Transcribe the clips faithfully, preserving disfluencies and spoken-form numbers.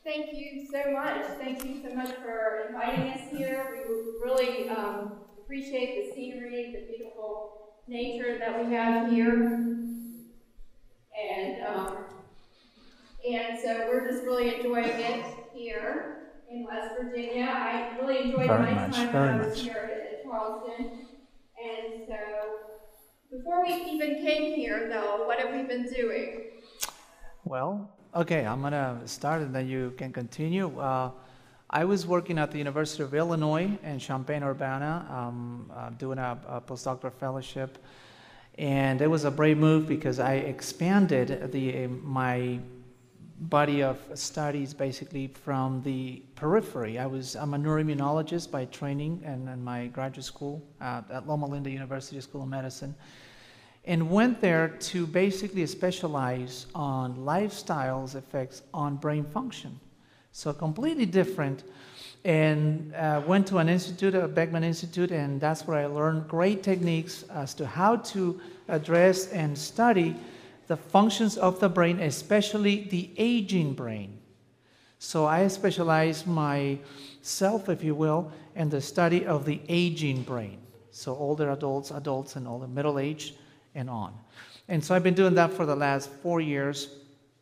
Thank you so much. Thank you so much for inviting us here. We really um, appreciate the scenery, the beautiful nature that we have here. And um, and so we're just really enjoying it here in West Virginia. I really enjoyed very my much, time very when I was much. here at Charleston. And so before we even came here, though, what have we been doing? Well, okay, I'm gonna start and then you can continue. Uh, I was working at the University of Illinois in Champaign-Urbana, um, uh, doing a, a postdoctoral fellowship, and it was a brave move because I expanded the my body of studies basically from the periphery. I was I'm a neuroimmunologist by training and in my graduate school uh, at Loma Linda University School of Medicine, and went there to basically specialize on lifestyles effects on brain function. So completely different. And uh, went to an institute, a Beckman Institute, and that's where I learned great techniques as to how to address and study the functions of the brain, especially the aging brain. So I specialize myself, if you will, in the study of the aging brain. So older adults, adults, and all the middle age and on. And so I've been doing that for the last four years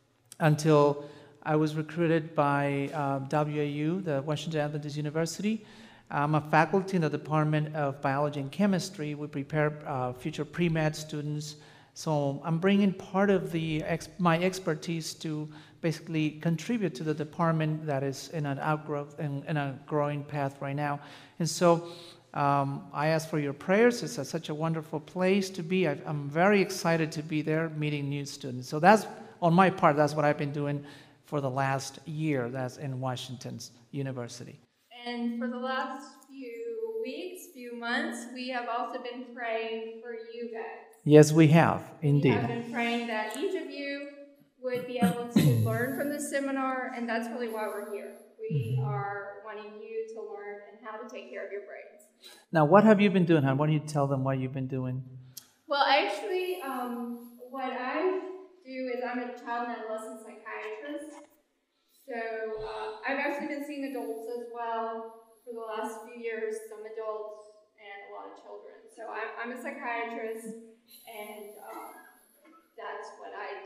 until I was recruited by uh, W A U, the Washington Adventist University. I'm a faculty in the Department of Biology and Chemistry. We prepare uh, future pre-med students. So I'm bringing part of the ex my expertise to basically contribute to the department that is in an outgrowth, in, in a growing path right now. And so um, I ask for your prayers. It's a, such a wonderful place to be. I, I'm very excited to be there meeting new students. So that's, on my part, that's what I've been doing for the last year. That's in Washington's University. And for the last few weeks, few months, we have also been praying for you guys. Yes, we have, indeed. We have been praying that each of you would be able to learn from this seminar, and that's really why we're here. We are wanting you to learn and how to take care of your brains. Now, what have you been doing, hon? Why don't you tell them what you've been doing? Well, actually, um, what I do is I'm a child and adolescent psychiatrist. So uh, I've actually been seeing adults as well for the last few years, some adults and a lot of children. So I'm, I'm a psychiatrist, and um, that's what I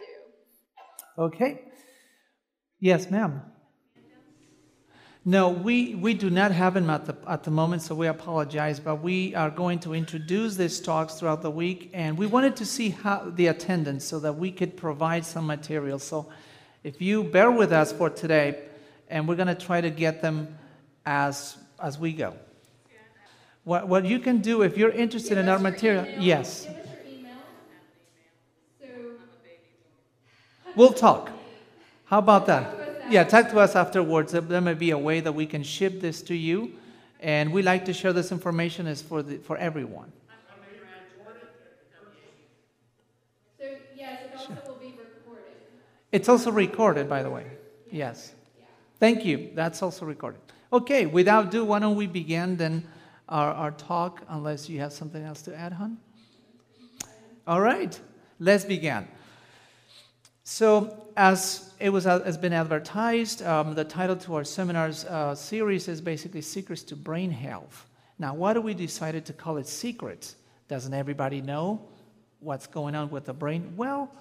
do. Okay. Yes, ma'am. No, we, we do not have them at the, at the moment, so we apologize, but we are going to introduce these talks throughout the week, and we wanted to see how the attendance so that we could provide some material. So if you bear with us for today, and we're going to try to get them as, as we go. What, what you can do, if you're interested Give in our us your material, email. yes. Give us your email. So We'll talk. How about Talk that? to us Yeah, talk to us afterwards. There may be a way that we can ship this to you, and we like to share this information as for the, for everyone. So yes, it also will be recorded. It's also recorded, by the way. Yes. Thank you. That's also recorded. Okay, without ado, why don't we begin then our, our talk, unless you have something else to add, hon? All right, let's begin. So, as it was has been advertised, um, the title to our seminars uh, series is basically Secrets to Brain Health. Now, why do we decided to call it Secrets? Doesn't everybody know what's going on with the brain? Well,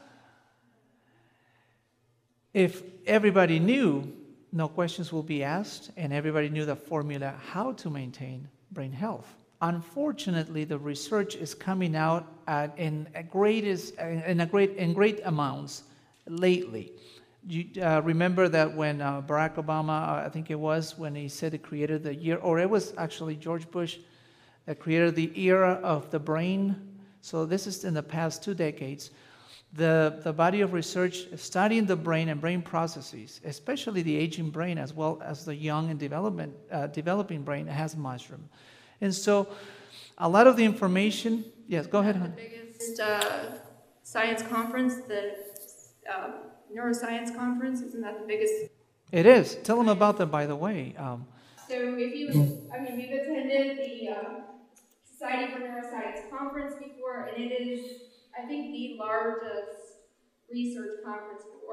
if everybody knew, no questions will be asked, and everybody knew the formula how to maintain brain health. Unfortunately, the research is coming out at, in a greatest in a great in great amounts lately. You uh, remember that when uh, Barack Obama, uh, I think it was, when he said he created the year, or it was actually George Bush that created the era of the brain. So this is in the past two decades. The, the body of research studying the brain and brain processes, especially the aging brain as well as the young and development, uh, developing brain, has mushroomed. And so a lot of the information, yes, go ahead, hon. The biggest uh, science conference, the uh, neuroscience conference, isn't that the biggest? It is. Tell them about that, by the way. Um, so if you, I mean, we've attended the uh, Society for Neuroscience conference before, and it is, I think, the largest research conference in the world.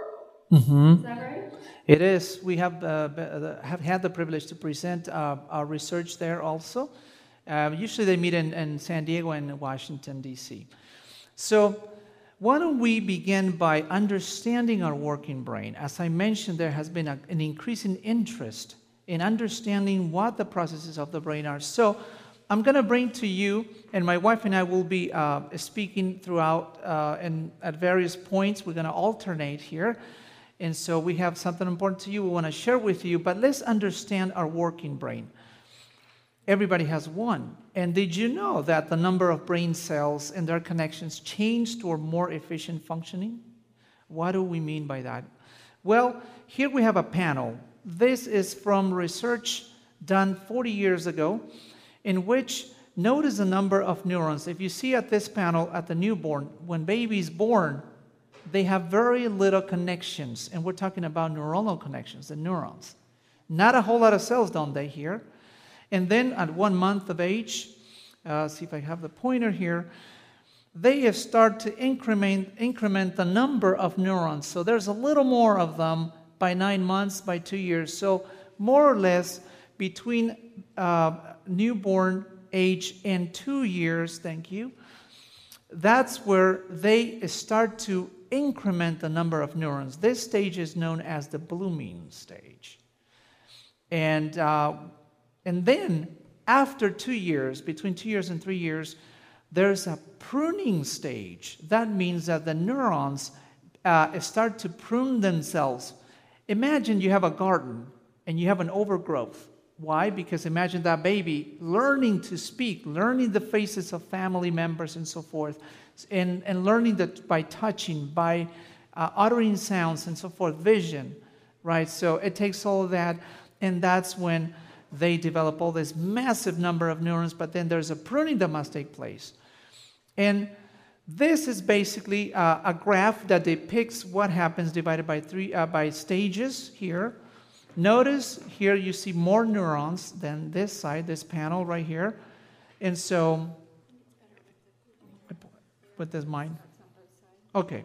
Is that right? It is. We have, uh, be- uh, have had the privilege to present uh, our research there also. Uh, usually they meet in, in San Diego and Washington, D C. So why don't we begin by understanding our working brain? As I mentioned, there has been a, an increasing interest in understanding what the processes of the brain are. So I'm going to bring to you, and my wife and I will be uh, speaking throughout uh, and at various points. We're going to alternate here. And so we have something important to you we want to share with you, but let's understand our working brain. Everybody has one. And did you know that the number of brain cells and their connections change toward more efficient functioning? What do we mean by that? Well, here we have a panel. This is from research done forty years ago, in which notice the number of neurons. If you see at this panel at the newborn, when baby is born, they have very little connections, and we're talking about neuronal connections, the neurons. Not a whole lot of cells, don't they, here? And then at one month of age, uh, see if I have the pointer here, they start to increment, increment the number of neurons. So there's a little more of them by nine months, by two years. So more or less between uh, newborn age and two years, thank you, that's where they start to increment the number of neurons. This stage is known as the blooming stage. And, uh, and then after two years, between two years and three years, there's a pruning stage. That means that the neurons uh, start to prune themselves. Imagine you have a garden and you have an overgrowth. Why? Because imagine that baby learning to speak, learning the faces of family members and so forth, and, and learning that by touching, by uh, uttering sounds and so forth, vision, right? So it takes all of that, and that's when they develop all this massive number of neurons, but then there's a pruning that must take place. And this is basically uh, a graph that depicts what happens divided by three uh, by stages here. Notice here you see more neurons than this side, this panel right here. And so, put this mine. Okay.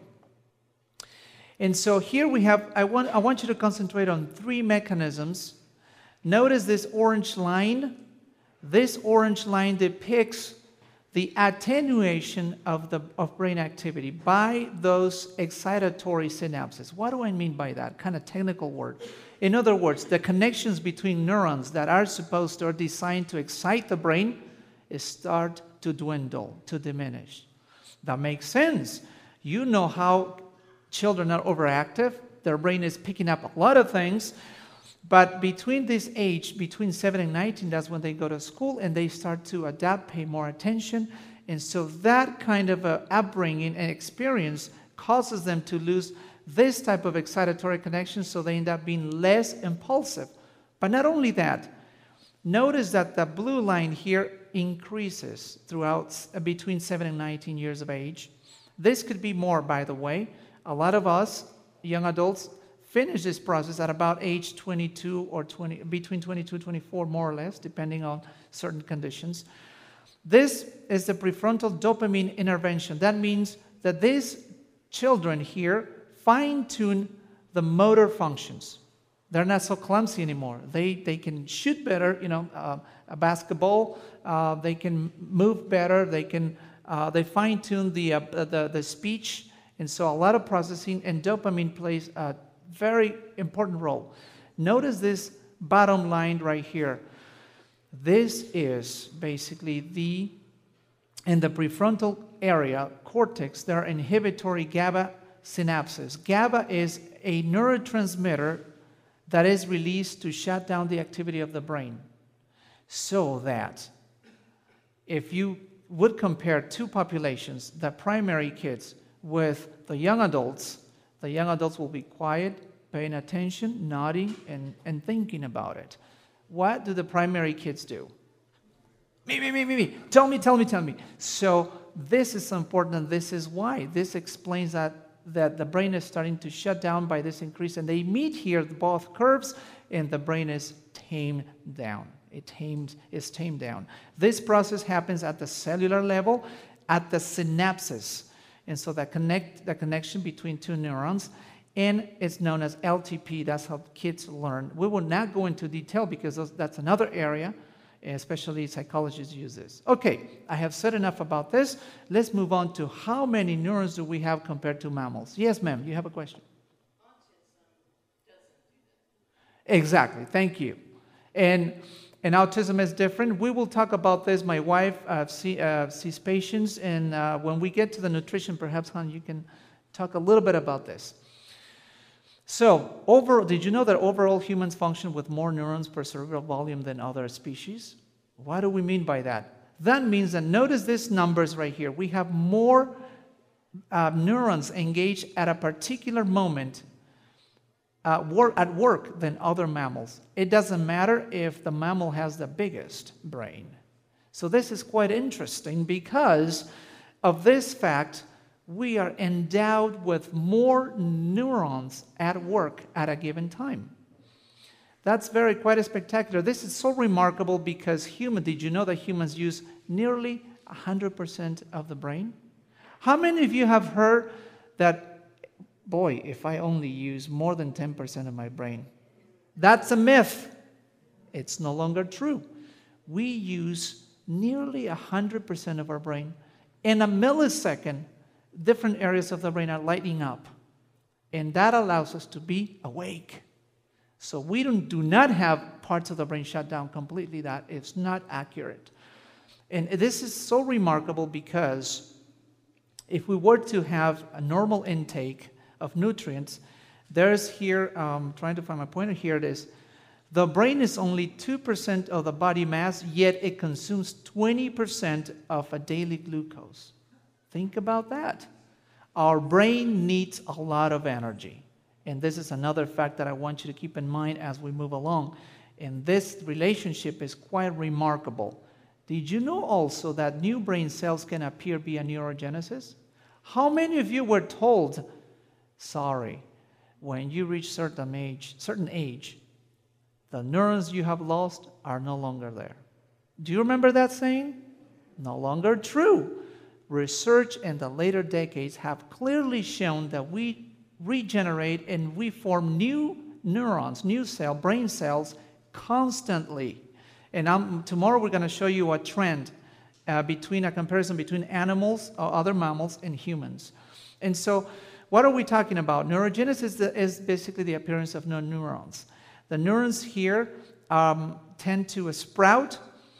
And so here we have, I want, I want you to concentrate on three mechanisms. Notice this orange line. This orange line depicts the attenuation of, the, of brain activity by those excitatory synapses. What do I mean by that? Kind of technical word. In other words, the connections between neurons that are supposed to, are designed to excite the brain, start to dwindle, to diminish. That makes sense. You know how children are overactive. Their brain is picking up a lot of things. But between this age, between seven and nineteen, that's when they go to school and they start to adapt, pay more attention. And so that kind of a upbringing and experience causes them to lose this type of excitatory connection, so they end up being less impulsive. But not only that, notice that the blue line here increases throughout uh, between seven and nineteen years of age. This could be more, by the way. A lot of us, young adults, finish this process at about age twenty-two or twenty, between twenty-two and twenty-four, more or less, depending on certain conditions. This is the prefrontal dopamine intervention. That means that these children here fine-tune the motor functions. They're not so clumsy anymore. They they can shoot better, you know, uh, a basketball. Uh, they can move better. They can uh, they fine-tune the, uh, the the speech, and so a lot of processing, and dopamine plays a very important role. Notice this bottom line right here. This is basically the in the prefrontal area cortex. There are inhibitory GABA synapses. GABA is a neurotransmitter that is released to shut down the activity of the brain. So that if you would compare two populations, the primary kids with the young adults, the young adults will be quiet, paying attention, nodding, and, and thinking about it. What do the primary kids do? Me, me, me, me, me. Tell me, tell me, tell me. So this is important, and this is why. This explains that that the brain is starting to shut down by this increase, and they meet here, both curves, and the brain is tamed down. It tamed, is tamed down. This process happens at the cellular level, at the synapses, and so that connect the connection between two neurons, and it's known as L T P. That's how kids learn. We will not go into detail because those, that's another area, especially psychologists use this. Okay, I have said enough about this. Let's move on to how many neurons do we have compared to mammals? Yes, ma'am, you have a question? Autism doesn't do that. Exactly, thank you. And, and autism is different. We will talk about this. My wife uh, see, uh, sees patients, and uh, when we get to the nutrition, perhaps, Han, you can talk a little bit about this. So, over, did you know that overall humans function with more neurons per cerebral volume than other species? What do we mean by that? That means that, notice these numbers right here. We have more uh, neurons engaged at a particular moment uh, work, at work than other mammals. It doesn't matter if the mammal has the biggest brain. So this is quite interesting because of this fact. We are endowed with more neurons at work at a given time. That's very quite spectacular. This is so remarkable because human, did you know that humans use nearly one hundred percent of the brain? How many of you have heard that, boy, if I only use more than ten percent of my brain? That's a myth. It's no longer true. We use nearly one hundred percent of our brain. In a millisecond, different areas of the brain are lighting up. And that allows us to be awake. So we don't, do not have parts of the brain shut down completely. That is not accurate. And this is so remarkable because if we were to have a normal intake of nutrients, there's here, um, trying to find my pointer, here it is. The brain is only two percent of the body mass, yet it consumes twenty percent of a daily glucose. Think about that. Our brain needs a lot of energy. And this is another fact that I want you to keep in mind as we move along. And this relationship is quite remarkable. Did you know also that new brain cells can appear via neurogenesis? How many of you were told, sorry, when you reach certain age, certain age, the neurons you have lost are no longer there? Do you remember that saying? No longer true. Research in the later decades have clearly shown that we regenerate and we form new neurons, new cell, brain cells constantly. And I'm, tomorrow we're going to show you a trend uh, between a comparison between animals or other mammals and humans. And so what are we talking about? Neurogenesis is, the, is basically the appearance of new neurons. The neurons here um, tend to sprout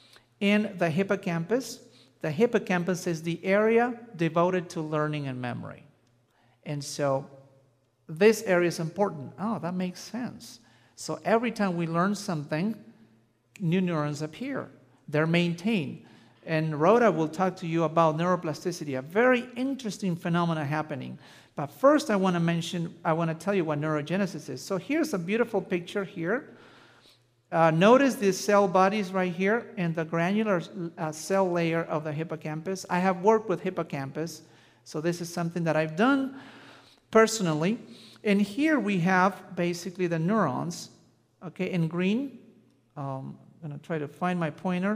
in the hippocampus. The hippocampus is the area devoted to learning and memory. And so this area is important. Oh, that makes sense. So every time we learn something, new neurons appear. They're maintained. And Rhoda will talk to you about neuroplasticity, a very interesting phenomena happening. But first I want to mention, I want to tell you what neurogenesis is. So here's a beautiful picture here. Uh, notice these cell bodies right here in the granular uh, cell layer of the hippocampus. I have worked with hippocampus, so this is something that I've done personally. And here we have basically the neurons, okay, in green. Um, I'm going to try to find my pointer.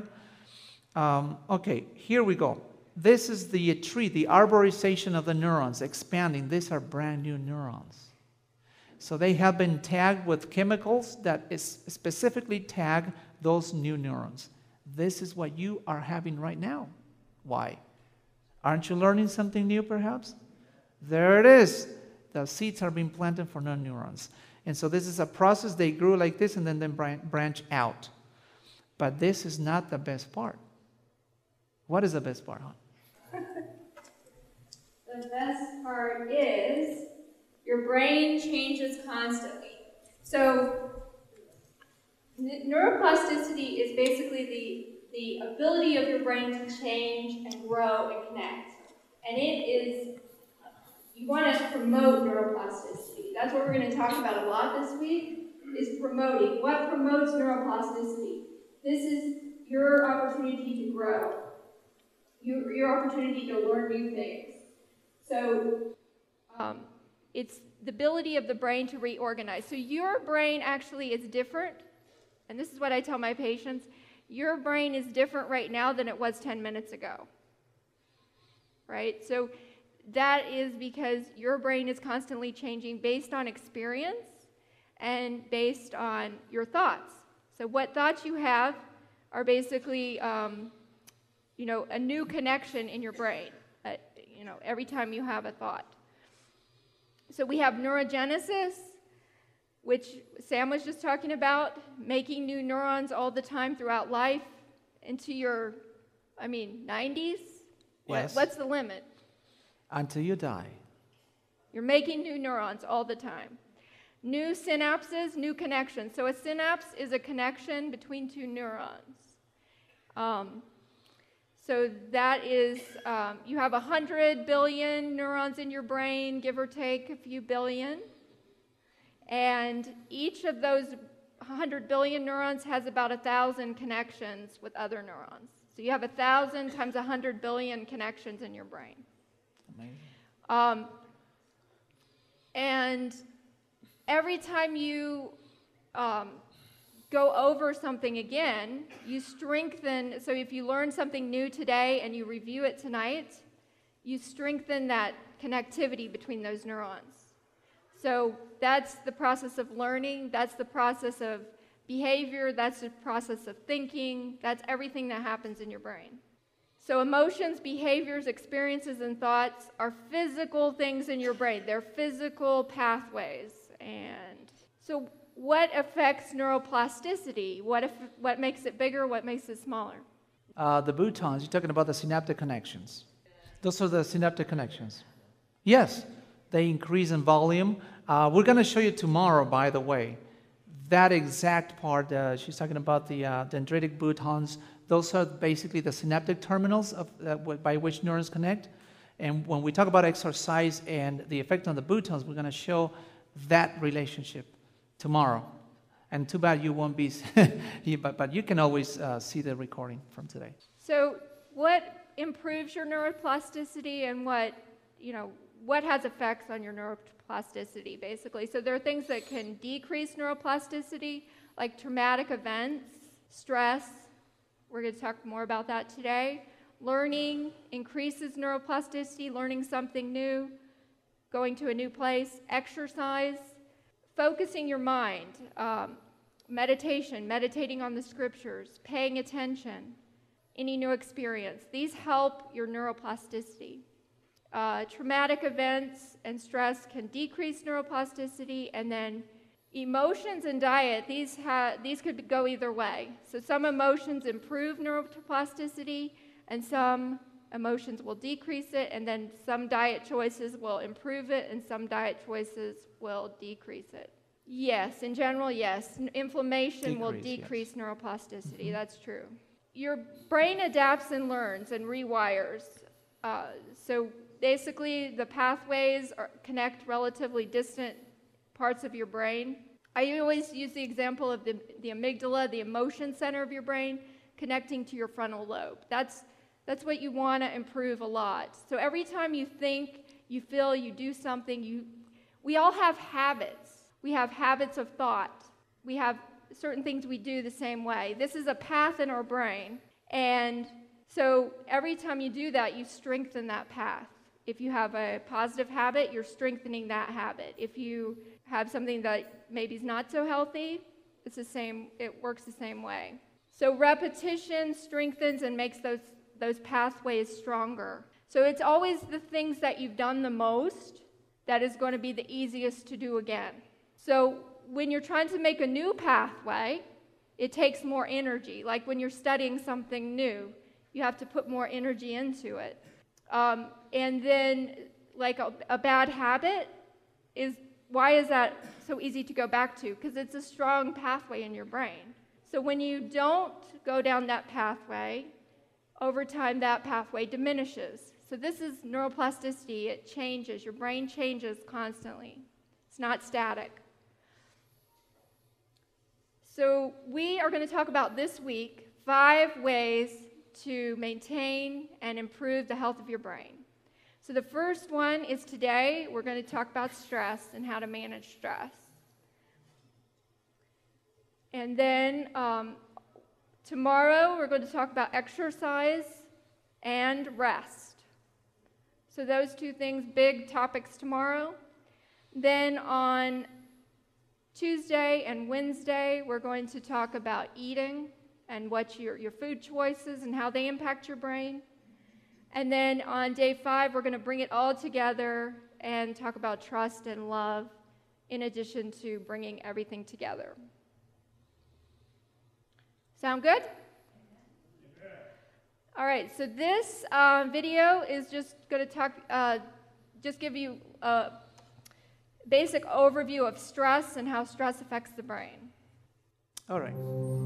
Um, okay, here we go. This is the tree, the arborization of the neurons, expanding. These are brand new neurons. So they have been tagged with chemicals that is specifically tag those new neurons. This is what you are having right now. Why? Aren't you learning something new perhaps? There it is. The seeds are being planted for new neurons. And so this is a process. They grew like this and then they branch out. But this is not the best part. What is the best part, hon? The best part is your brain changes constantly. So n- neuroplasticity is basically the, the ability of your brain to change and grow and connect. And it is, you want to promote neuroplasticity. That's what we're going to talk about a lot this week, is promoting. What promotes neuroplasticity? This is your opportunity to grow, your, your opportunity to learn new things. So um, it's the ability of the brain to reorganize. So your brain actually is different, and this is what I tell my patients, your brain is different right now than it was ten minutes ago, right? So that is because your brain is constantly changing based on experience and based on your thoughts. So what thoughts you have are basically, um, you know, a new connection in your brain, uh, you know, every time you have a thought. So we have neurogenesis, which Sam was just talking about, making new neurons all the time throughout life into your, I mean, nineties? Yes. What, what's the limit? Until you die. You're making new neurons all the time. New synapses, new connections. So a synapse is a connection between two neurons. Um, so that is, um, you have one hundred billion neurons in your brain, give or take a few billion. And each of those one hundred billion neurons has about one thousand connections with other neurons. So you have one thousand times one hundred billion connections in your brain. Amazing. Um, and every time you um, go over something again, you strengthen. So if you learn something new today and you review it tonight, you strengthen that connectivity between those neurons. So that's the process of learning, that's the process of behavior, that's the process of thinking, that's everything that happens in your brain. So emotions, behaviors, experiences, and thoughts are physical things in your brain. They're physical pathways. And so what affects neuroplasticity? What, if, what makes it bigger? What makes it smaller? Uh, the boutons, you're talking about the synaptic connections. Those are the synaptic connections. Yes, they increase in volume. Uh, we're going to show you tomorrow, by the way, that exact part. Uh, she's talking about the uh, dendritic boutons. Those are basically the synaptic terminals of, uh, w- by which neurons connect. And when we talk about exercise and the effect on the boutons, we're going to show that relationship tomorrow. And too bad you won't be, but, but you can always uh, see the recording from today. So what improves your neuroplasticity and what, you know, what has effects on your neuroplasticity, basically? So there are things that can decrease neuroplasticity, like traumatic events, stress. We're going to talk more about that today. Learning increases neuroplasticity, learning something new, going to a new place. Exercise, focusing your mind, um, meditation, meditating on the scriptures, paying attention, any new experience. These help your neuroplasticity. Uh, traumatic events and stress can decrease neuroplasticity, and then emotions and diet, these, ha- these could go either way. So some emotions improve neuroplasticity, and some emotions will decrease it, and then some diet choices will improve it, and some diet choices will decrease it. Yes, in general, yes. Inflammation Decrease, will decrease yes. neuroplasticity, Mm-hmm. That's true. Your brain adapts and learns and rewires. Uh, so basically, the pathways are, connect relatively distant parts of your brain. I always use the example of the, the amygdala, the emotion center of your brain, connecting to your frontal lobe. That's, that's what you want to improve a lot. So every time you think, you feel, you do something, you, we all have habits. We have habits of thought. We have certain things we do the same way. This is a path in our brain. And so every time you do that, you strengthen that path. If you have a positive habit, you're strengthening that habit. If you have something that maybe is not so healthy, it's the same, it works the same way. So repetition strengthens and makes those, those pathways stronger. So it's always the things that you've done the most that is going to be the easiest to do again. So when you're trying to make a new pathway, it takes more energy. Like when you're studying something new, you have to put more energy into it. Um, and then, like a, a bad habit is, why is that so easy to go back to? Because it's a strong pathway in your brain. So when you don't go down that pathway, over time that pathway diminishes. So this is neuroplasticity. It changes. Your brain changes constantly. It's not static. So we are going to talk about this week five ways to maintain and improve the health of your brain. So the first one is today, we're going to talk about stress and how to manage stress. And then um, tomorrow, we're going to talk about exercise and rest. So those two things, big topics tomorrow. Then on Tuesday and Wednesday, we're going to talk about eating and what your, your food choices and how they impact your brain. And then on day five, we're going to bring it all together and talk about trust and love in addition to bringing everything together. Sound good? All right, so this uh, video is just going to talk, uh, just give you a basic overview of stress and how stress affects the brain. All right.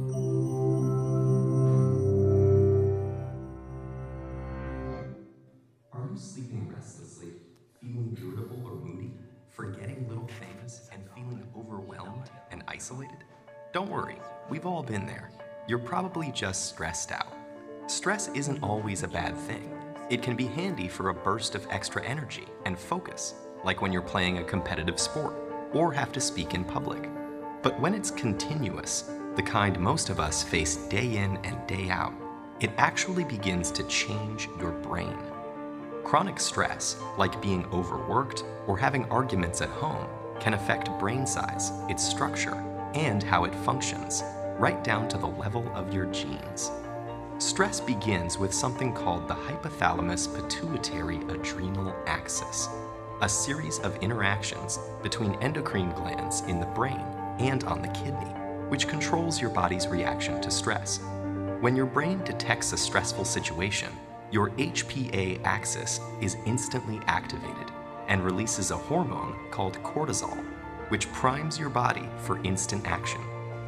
Are you sleeping restlessly, feeling irritable or moody, forgetting little things, and feeling overwhelmed and isolated? Don't worry, we've all been there. You're probably just stressed out. Stress isn't always a bad thing. It can be handy for a burst of extra energy and focus, like when you're playing a competitive sport or have to speak in public. But when it's continuous, the kind most of us face day in and day out, it actually begins to change your brain. Chronic stress, like being overworked or having arguments at home, can affect brain size, its structure, and how it functions, right down to the level of your genes. Stress begins with something called the hypothalamus pituitary adrenal axis, a series of interactions between endocrine glands in the brain and on the kidney, which controls your body's reaction to stress. When your brain detects a stressful situation, your H P A axis is instantly activated and releases a hormone called cortisol, which primes your body for instant action.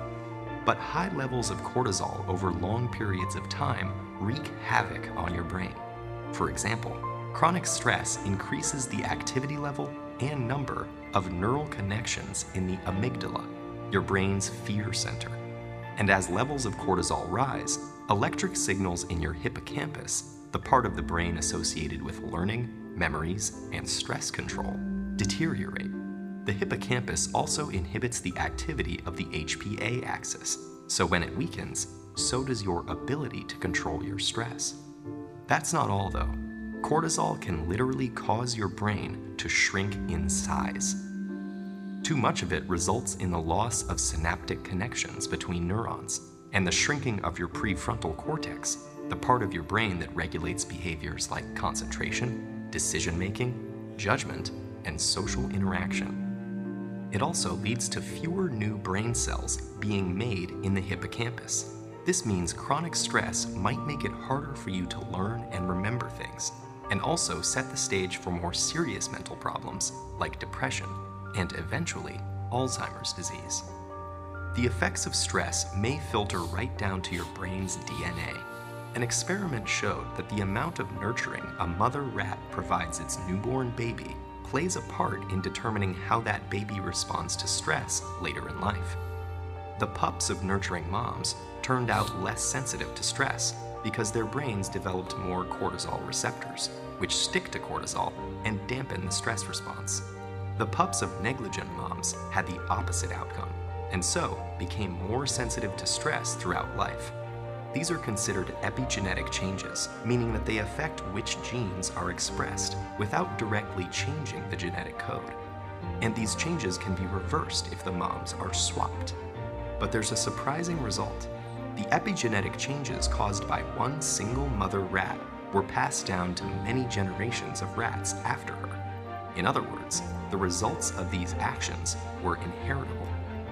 But high levels of cortisol over long periods of time wreak havoc on your brain. For example, chronic stress increases the activity level and number of neural connections in the amygdala, your brain's fear center. And as levels of cortisol rise, electric signals in your hippocampus, the part of the brain associated with learning, memories, and stress control, deteriorate. The hippocampus also inhibits the activity of the H P A axis, so when it weakens, so does your ability to control your stress. That's not all though. Cortisol can literally cause your brain to shrink in size. Too much of it results in the loss of synaptic connections between neurons and the shrinking of your prefrontal cortex, the part of your brain that regulates behaviors like concentration, decision-making, judgment, and social interaction. It also leads to fewer new brain cells being made in the hippocampus. This means chronic stress might make it harder for you to learn and remember things, and also set the stage for more serious mental problems like depression and eventually Alzheimer's disease. The effects of stress may filter right down to your brain's D N A. An experiment showed that the amount of nurturing a mother rat provides its newborn baby plays a part in determining how that baby responds to stress later in life. The pups of nurturing moms turned out less sensitive to stress because their brains developed more cortisol receptors, which stick to cortisol and dampen the stress response. The pups of negligent moms had the opposite outcome, and so became more sensitive to stress throughout life. These are considered epigenetic changes, meaning that they affect which genes are expressed without directly changing the genetic code. And these changes can be reversed if the moms are swapped. But there's a surprising result. The epigenetic changes caused by one single mother rat were passed down to many generations of rats after her. In other words, the results of these actions were inheritable.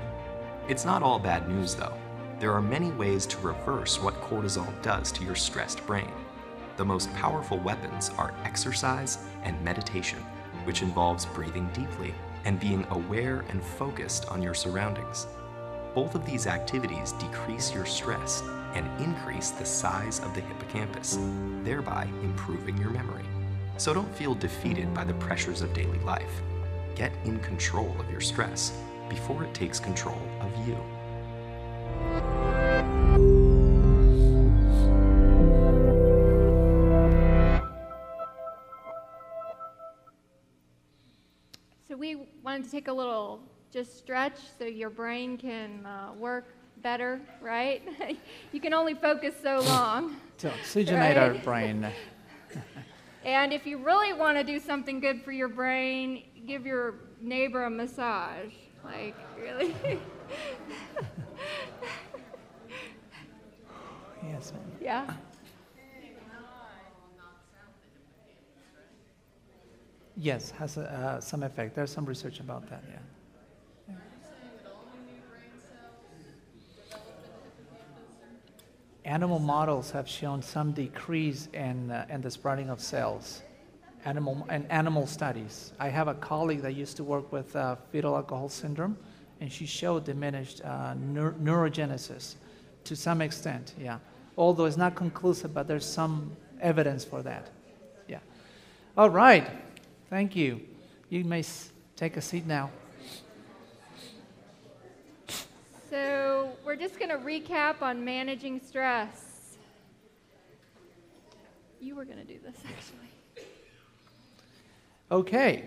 It's not all bad news though. There are many ways to reverse what cortisol does to your stressed brain. The most powerful weapons are exercise and meditation, which involves breathing deeply and being aware and focused on your surroundings. Both of these activities decrease your stress and increase the size of the hippocampus, thereby improving your memory. So don't feel defeated by the pressures of daily life. Get in control of your stress before it takes control of you. So we wanted to take a little just stretch so your brain can uh, work better, right? You can only focus so long. To oxygenate our Right? brain. And if you really want to do something good for your brain, give your neighbor a massage. Like, really? Yes, ma'am. Yeah. Yes, has a, uh, some effect. There's some research about that, yeah. Yeah. Animal models have shown some decrease in, uh, in the sprouting of cells. Animal and animal studies. I have a colleague that used to work with uh, fetal alcohol syndrome, and she showed diminished uh, neur- neurogenesis to some extent, yeah. Although it's not conclusive, but there's some evidence for that, yeah. All right, thank you. You may s- take a seat now. So we're just going to recap on managing stress. You were going to do this, actually. Okay.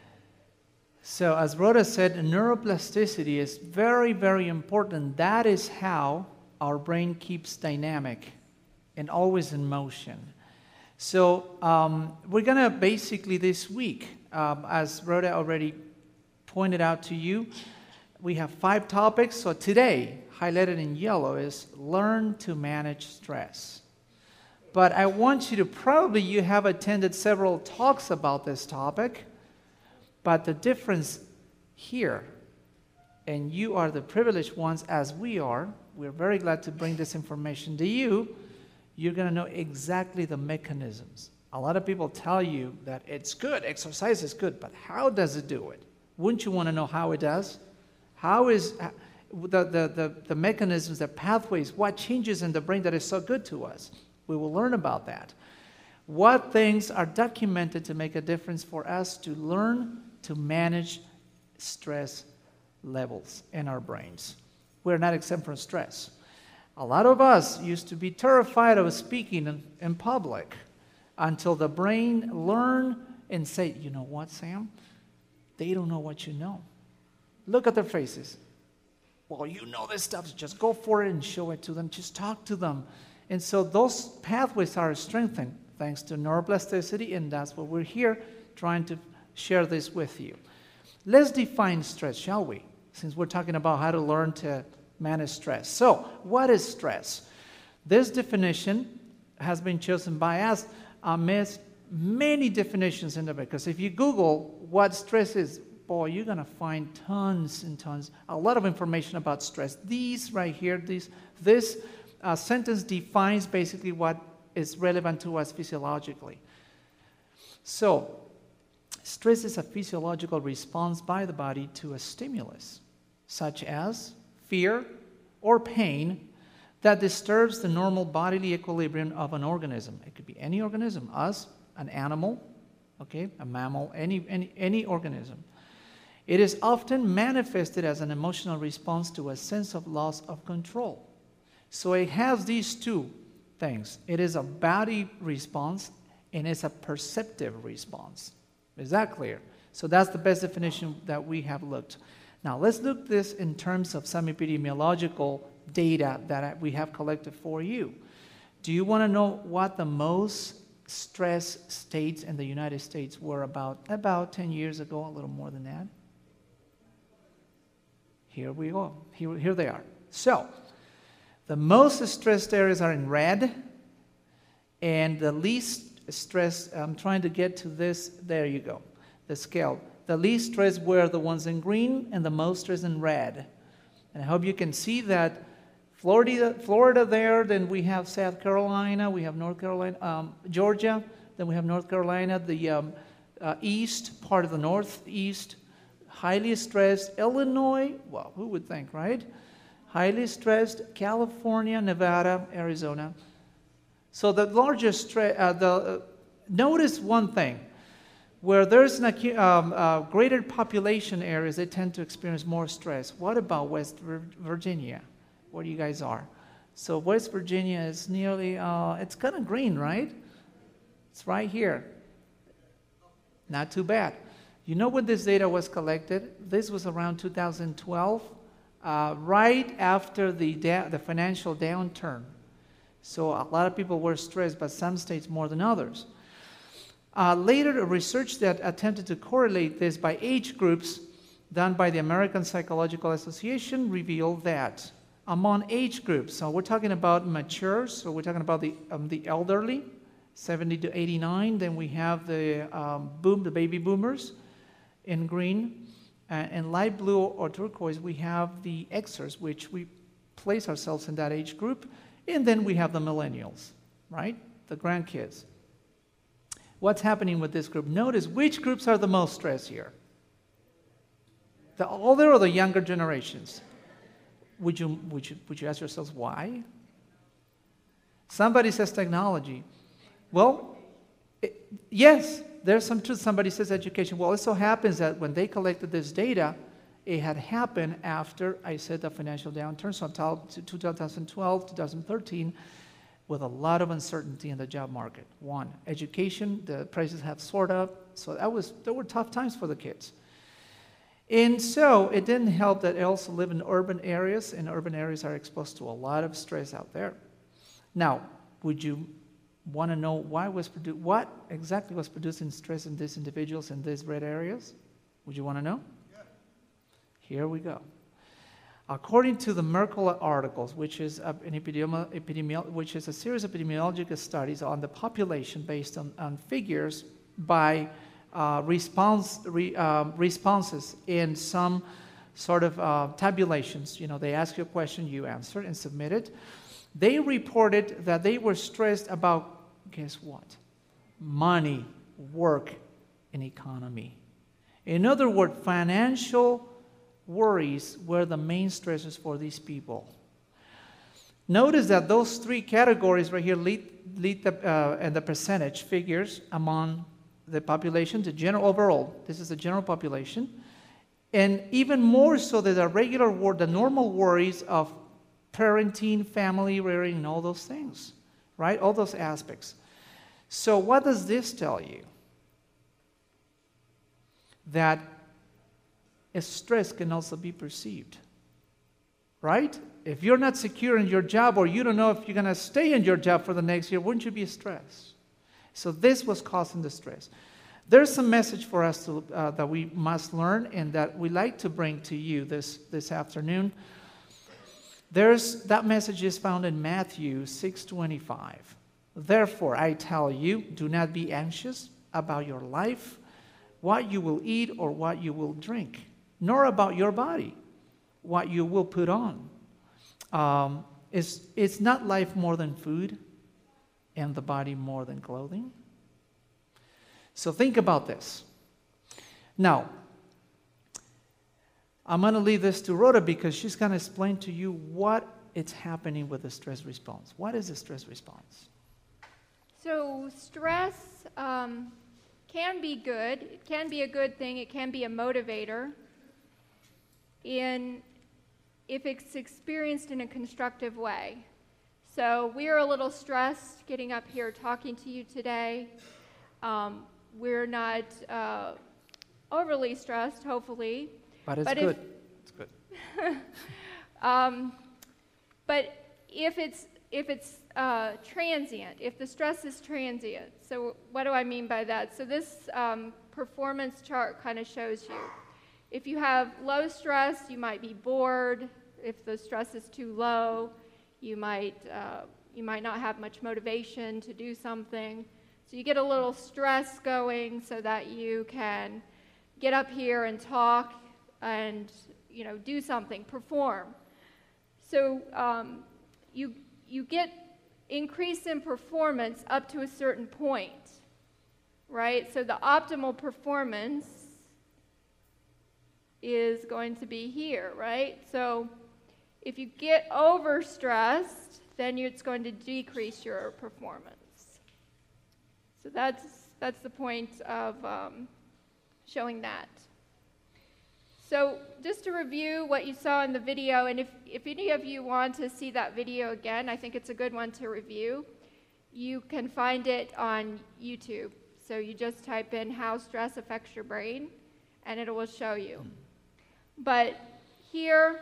So as Rhoda said, neuroplasticity is very, very important. That is how our brain keeps dynamic and always in motion. So um, we're going to basically this week, um, as Rhoda already pointed out to you, we have five topics. So today, highlighted in yellow, is learn to manage stress. But I want you to, probably you have attended several talks about this topic, but the difference here, and you are the privileged ones as we are, we're very glad to bring this information to you, you're going to know exactly the mechanisms. A lot of people tell you that it's good, exercise is good, but how does it do it? Wouldn't you want to know how it does? How is the, the, the, the mechanisms, the pathways, what changes in the brain that is so good to us? We will learn about that. What things are documented to make a difference for us to learn to manage stress levels in our brains? We're not exempt from stress. A lot of us used to be terrified of speaking in, in public until the brain learned and say, you know what, Sam? They don't know what you know. Look at their faces. Well, you know this stuff, so just go for it and show it to them. Just talk to them. And so those pathways are strengthened thanks to neuroplasticity, and that's what we're here trying to share this with you. Let's define stress, shall we? Since we're talking about how to learn to manage stress. So, what is stress? This definition has been chosen by us amidst many definitions in the book. Because if you Google what stress is, boy, you're going to find tons and tons, a lot of information about stress. These right here, these, this uh, sentence defines basically what is relevant to us physiologically. So, stress is a physiological response by the body to a stimulus, such as fear or pain that disturbs the normal bodily equilibrium of an organism. It could be any organism, us, an animal, okay, a mammal, any, any, any organism. It is often manifested as an emotional response to a sense of loss of control. So it has these two things. It is a body response and it's a perceptive response. Is that clear? So that's the best definition that we have looked. Now let's look this in terms of some epidemiological data that we have collected for you. Do you want to know what the most stress states in the United States were about about ten years ago, a little more than that? Here we go. Here, here they are. So, the most stressed areas are in red, and the least stressed, I'm trying to get to this, there you go, the scale. The least stressed were the ones in green, and the most stressed in red. And I hope you can see that Florida, Florida there, then we have South Carolina, we have North Carolina, um, Georgia, then we have North Carolina, the um, uh, east, part of the northeast, highly stressed. Illinois, well, who would think, right? Highly stressed. California, Nevada, Arizona. So the largest stress, uh, the, uh, notice one thing. Where there's an acu- um, uh, greater population areas, they tend to experience more stress. What about West Virginia, where you guys are? So West Virginia is nearly, uh, it's kind of green, right? It's right here. Not too bad. You know when this data was collected? This was around two thousand twelve, uh, right after the, da- the financial downturn. So a lot of people were stressed, but some states more than others. Uh, later, a research that attempted to correlate this by age groups done by the American Psychological Association revealed that among age groups, so we're talking about mature, so we're talking about the, um, the elderly, seventy to eighty-nine, then we have the um, boom, the baby boomers in green, uh, and light blue or turquoise, we have the Xers, which we place ourselves in that age group, and then we have the millennials, right? The grandkids. What's happening with this group? Notice which groups are the most stressed here? The older or the younger generations? Would you, would you, would you ask yourselves why? Somebody says technology. Well, it, yes, there's some truth. Somebody says education. Well, it so happens that when they collected this data, it had happened after, I said, the financial downturn, so two thousand twelve, two thousand thirteen, with a lot of uncertainty in the job market. One, education, the prices have soared up, so that was, there were tough times for the kids. And so it didn't help that I also live in urban areas, and urban areas are exposed to a lot of stress out there. Now, would you want to know why was produ- what exactly was producing stress in these individuals in these red areas? Would you want to know? Yeah. Here we go. According to the Merkel articles, which is an epidemiolo- epidemiolo- which is a series of epidemiological studies on the population based on, on figures by uh, response re, uh, responses in some sort of uh, tabulations. You know, they ask you a question, you answer and submit it. They reported that they were stressed about, guess what? Money, work, and economy. In other words, financial worries were the main stresses for these people. Notice that those three categories right here lead, lead the, uh, and the percentage figures among the population, the general overall. This is the general population. And even more so than the regular wor- the normal worries of parenting, family rearing, and all those things, right? All those aspects. So what does this tell you? That stress can also be perceived, right? If you're not secure in your job or you don't know if you're going to stay in your job for the next year, wouldn't you be stressed? So this was causing the stress. There's some message for us to, uh, that we must learn and that we like to bring to you this, this afternoon. There's, that message is found in Matthew six twenty-five. Therefore, I tell you, do not be anxious about your life, what you will eat or what you will drink, nor about your body, what you will put on. Um, is, is not life more than food, and the body more than clothing? So think about this. Now, I'm going to leave this to Rhoda because she's going to explain to you what is happening with the stress response. What is the stress response? So stress um, can be good. It can be a good thing. It can be a motivator. In, if it's experienced in a constructive way. So we're a little stressed getting up here talking to you today. Um, we're not uh, overly stressed, hopefully. But it's but good. If, it's good. um, but if it's if it's uh, transient, if the stress is transient, so what do I mean by that? So this um, performance chart kind of shows you. If you have low stress, you might be bored. If the stress is too low, you might uh, you might not have much motivation to do something. So you get a little stress going so that you can get up here and talk and you know do something, perform. So um, you you get increase in performance up to a certain point, right? So the optimal performance is going to be here, right? So if you get overstressed, then it's going to decrease your performance. So that's that's the point of um, showing that. So just to review what you saw in the video, and if, if any of you want to see that video again, I think it's a good one to review. You can find it on YouTube. So you just type in how stress affects your brain, and it will show you. But here,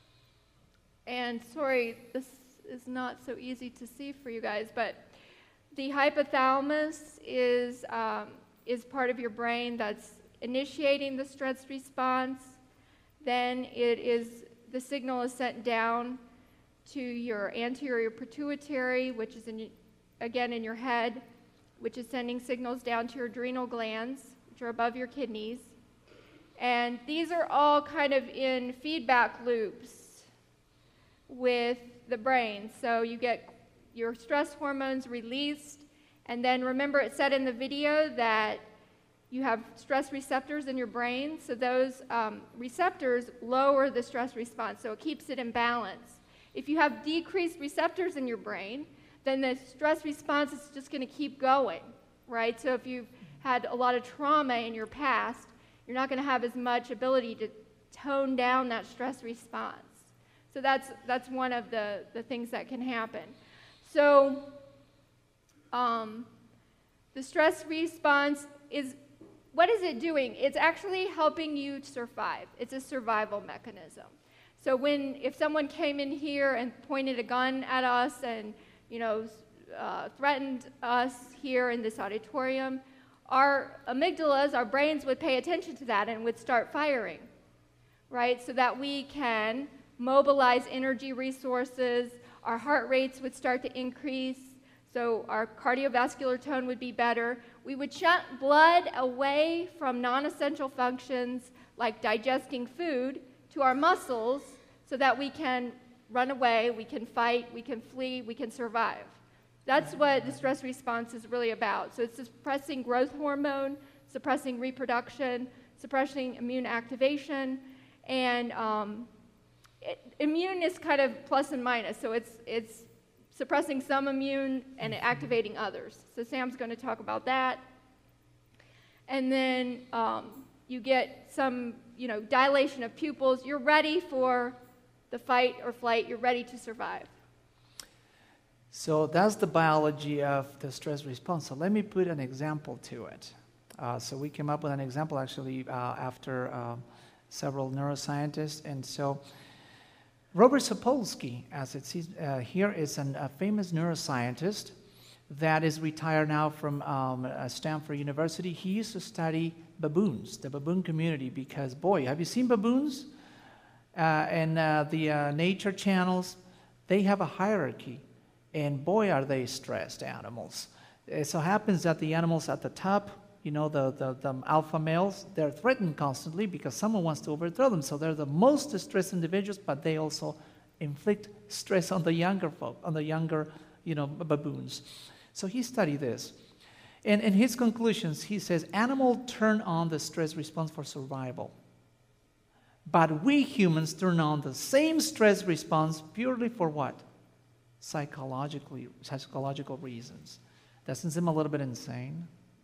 and sorry, this is not so easy to see for you guys, but the hypothalamus is, um, is part of your brain that's initiating the stress response. Then it is, the signal is sent down to your anterior pituitary, which is in, again in your head, which is sending signals down to your adrenal glands, which are above your kidneys. And these are all kind of in feedback loops with the brain. So you get your stress hormones released, and then remember it said in the video that you have stress receptors in your brain, so those um, receptors lower the stress response, so it keeps it in balance. If you have decreased receptors in your brain, then the stress response is just going to keep going, right? So if you've had a lot of trauma in your past, you're not going to have as much ability to tone down that stress response. So that's, that's one of the, the things that can happen. So um, the stress response is, what is it doing? It's actually helping you survive. It's a survival mechanism. So when, if someone came in here and pointed a gun at us and, you know, uh, threatened us here in this auditorium, our amygdalas, our brains would pay attention to that and would start firing, right? So that we can mobilize energy resources, our heart rates would start to increase, so our cardiovascular tone would be better. We would shunt blood away from non-essential functions like digesting food to our muscles so that we can run away, we can fight, we can flee, we can survive. That's what the stress response is really about. So it's suppressing growth hormone, suppressing reproduction, suppressing immune activation, and um, it, immune is kind of plus and minus. So it's, it's suppressing some immune and activating others. So Sam's going to talk about that. And then um, you get some, you know, dilation of pupils. You're ready for the fight or flight. You're ready to survive. So that's the biology of the stress response. So let me put an example to it. Uh, so we came up with an example actually uh, after uh, several neuroscientists. And so Robert Sapolsky, as it sees uh, here, is an, a famous neuroscientist that is retired now from um, uh, Stanford University. He used to study baboons, the baboon community, because, boy, have you seen baboons? Uh, and uh, the uh, nature channels, they have a hierarchy. And boy, are they stressed animals. It so happens that the animals at the top, you know, the, the, the alpha males, they're threatened constantly because someone wants to overthrow them. So they're the most distressed individuals, but they also inflict stress on the younger folk, on the younger, you know, baboons. So he studied this. And in his conclusions, he says, animals turn on the stress response for survival. But we humans turn on the same stress response purely for what? Psychologically, psychological reasons. Doesn't seem a little bit insane?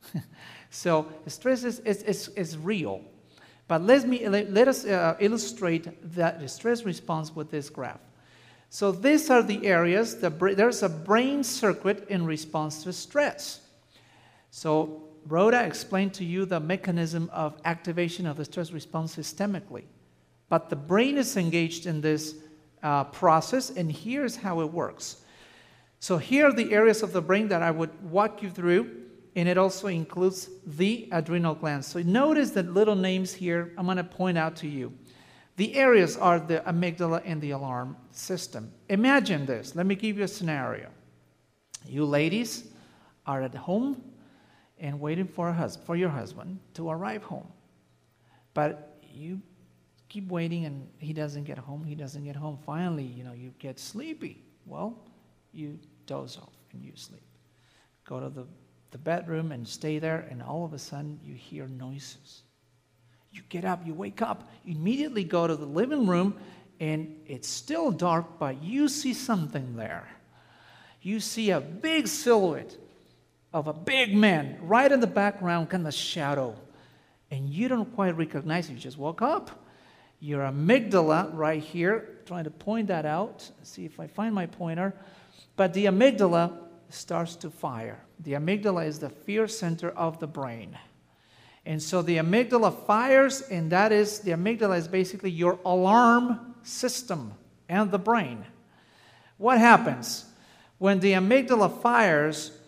So stress is, is, is, is real. But let, me, let, let us uh, illustrate that the stress response with this graph. So these are the areas, the bra- there's a brain circuit in response to stress. So Rhoda explained to you the mechanism of activation of the stress response systemically. But the brain is engaged in this Uh, process, and here's how it works. So here are the areas of the brain that I would walk you through, and it also includes the adrenal glands. So notice the little names here I'm going to point out to you. The areas are the amygdala and the alarm system. Imagine this. Let me give you a scenario. You ladies are at home and waiting for, a hus- for your husband to arrive home. But you keep waiting and he doesn't get home, he doesn't get home. Finally, you know, you get sleepy. Well, you doze off and you sleep. Go to the, the bedroom and stay there, and all of a sudden you hear noises. You get up, you wake up, you immediately go to the living room, and it's still dark, but you see something there. You see a big silhouette of a big man right in the background, kind of shadow. And you don't quite recognize it, you just woke up. Your amygdala right here, trying to point that out, see if I find my pointer, but the amygdala starts to fire. The amygdala is the fear center of the brain. And so the amygdala fires, and that is, the amygdala is basically your alarm system and the brain. What happens? When the amygdala fires,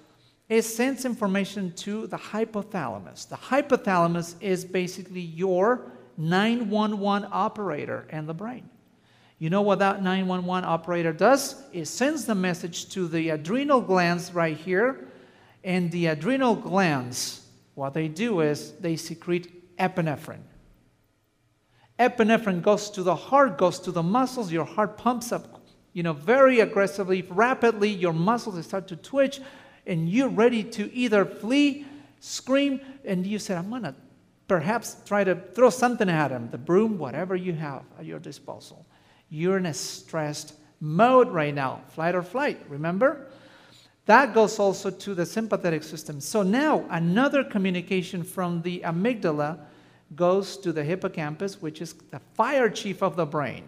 It sends information to the hypothalamus. The hypothalamus is basically your nine one one operator in the brain. You know what that nine one one operator does? It sends the message to the adrenal glands right here. And the adrenal glands, what they do is they secrete epinephrine. Epinephrine goes to the heart, goes to the muscles. Your heart pumps up, you know, very aggressively, rapidly. Your muscles start to twitch, and you're ready to either flee, scream, and you said, I'm going to perhaps try to throw something at him, the broom, whatever you have at your disposal. You're in a stressed mode right now, flight or flight, remember? That goes also to the sympathetic system. So now another communication from the amygdala goes to the hippocampus, which is the fire chief of the brain.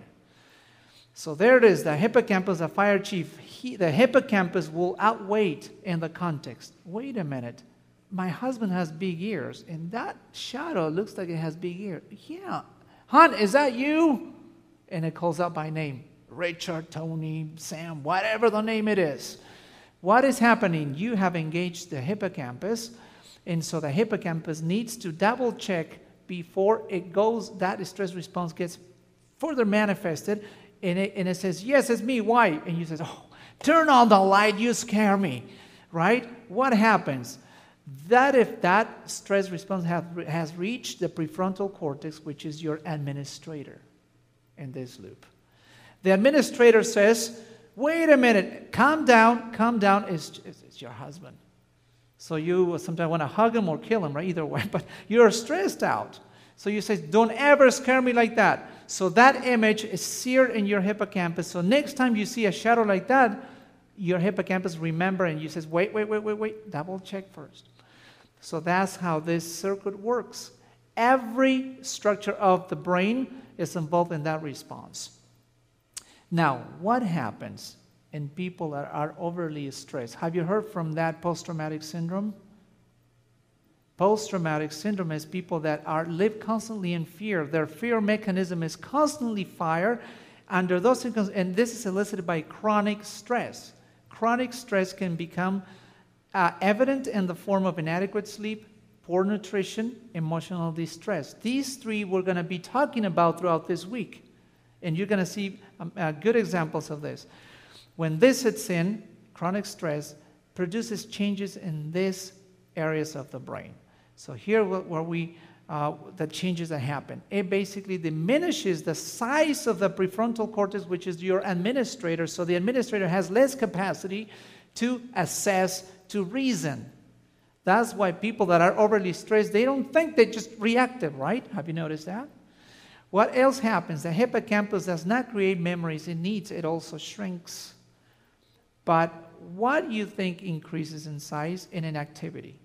So there it is, the hippocampus, the fire chief. He, the hippocampus will outweigh in the context. Wait a minute, my husband has big ears, and that shadow looks like it has big ears. Yeah, hon, is that you? And it calls out by name. Richard, Tony, Sam, whatever the name it is. What is happening? You have engaged the hippocampus, and so the hippocampus needs to double check before it goes, that stress response gets further manifested, and it, and it says, yes, it's me, why? And you say, oh, turn on the light, you scare me, right? What happens? That if that stress response have, has reached the prefrontal cortex, which is your administrator in this loop. The administrator says, wait a minute, calm down, calm down, it's, it's, it's your husband. So you sometimes want to hug him or kill him, right? Either way, but you're stressed out. So you say, don't ever scare me like that. So that image is seared in your hippocampus. So next time you see a shadow like that, your hippocampus remember and you says, wait, wait, wait, wait, wait, double check first. So that's how this circuit works. Every structure of the brain is involved in that response. Now, what happens in people that are overly stressed? Have you heard from that post-traumatic syndrome? Post-traumatic syndrome is people that are live constantly in fear. Their fear mechanism is constantly fired under those circumstances, and this is elicited by chronic stress. Chronic stress can become uh, evident in the form of inadequate sleep, poor nutrition, emotional distress. These three we're going to be talking about throughout this week, and you're going to see um, uh, good examples of this. When this hits in, chronic stress produces changes in these areas of the brain. So here where we, uh, the changes that happen, it basically diminishes the size of the prefrontal cortex, which is your administrator. So the administrator has less capacity to assess, to reason. That's why people that are overly stressed, they don't think, they're just reactive, right? Have you noticed that? What else happens? The hippocampus does not create memories it needs, it also shrinks. But what do you think increases in size in an activity?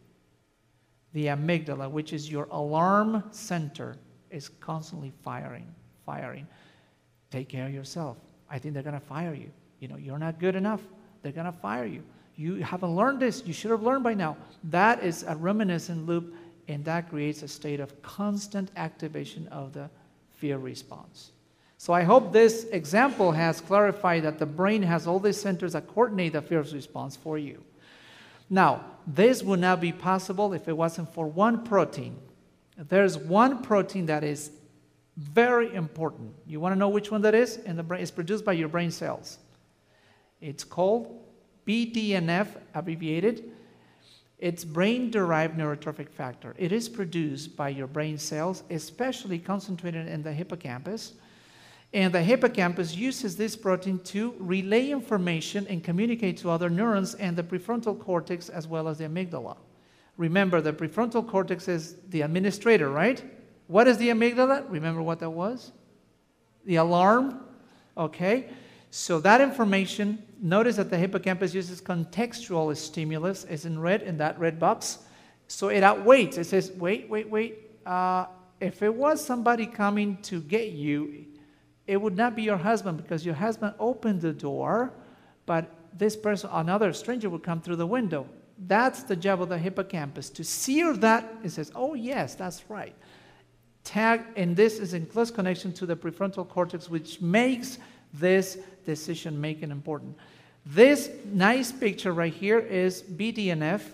The amygdala, which is your alarm center, is constantly firing, firing. Take care of yourself. I think they're going to fire you. You know, you're not good enough. They're going to fire you. You haven't learned this. You should have learned by now. That is a reminiscent loop, and that creates a state of constant activation of the fear response. So I hope this example has clarified that the brain has all these centers that coordinate the fear response for you. Now, this would not be possible if it wasn't for one protein. There's one protein that is very important. You want to know which one that is? In the brain, it's produced by your brain cells. It's called B D N F, abbreviated. It's brain-derived neurotrophic factor. It is produced by your brain cells, especially concentrated in the hippocampus. And the hippocampus uses this protein to relay information and communicate to other neurons and the prefrontal cortex as well as the amygdala. Remember, the prefrontal cortex is the administrator, right? What is the amygdala? Remember what that was? The alarm, okay? So that information, notice that the hippocampus uses contextual stimulus, is in red, in that red box. So it outweighs, it says, wait, wait, wait. Uh, if it was somebody coming to get you, it would not be your husband because your husband opened the door, but this person, another stranger, would come through the window. That's the job of the hippocampus, to sear that. It says, oh yes, that's right. Tag, and this is in close connection to the prefrontal cortex, which makes this decision making important. This nice picture right here is B D N F,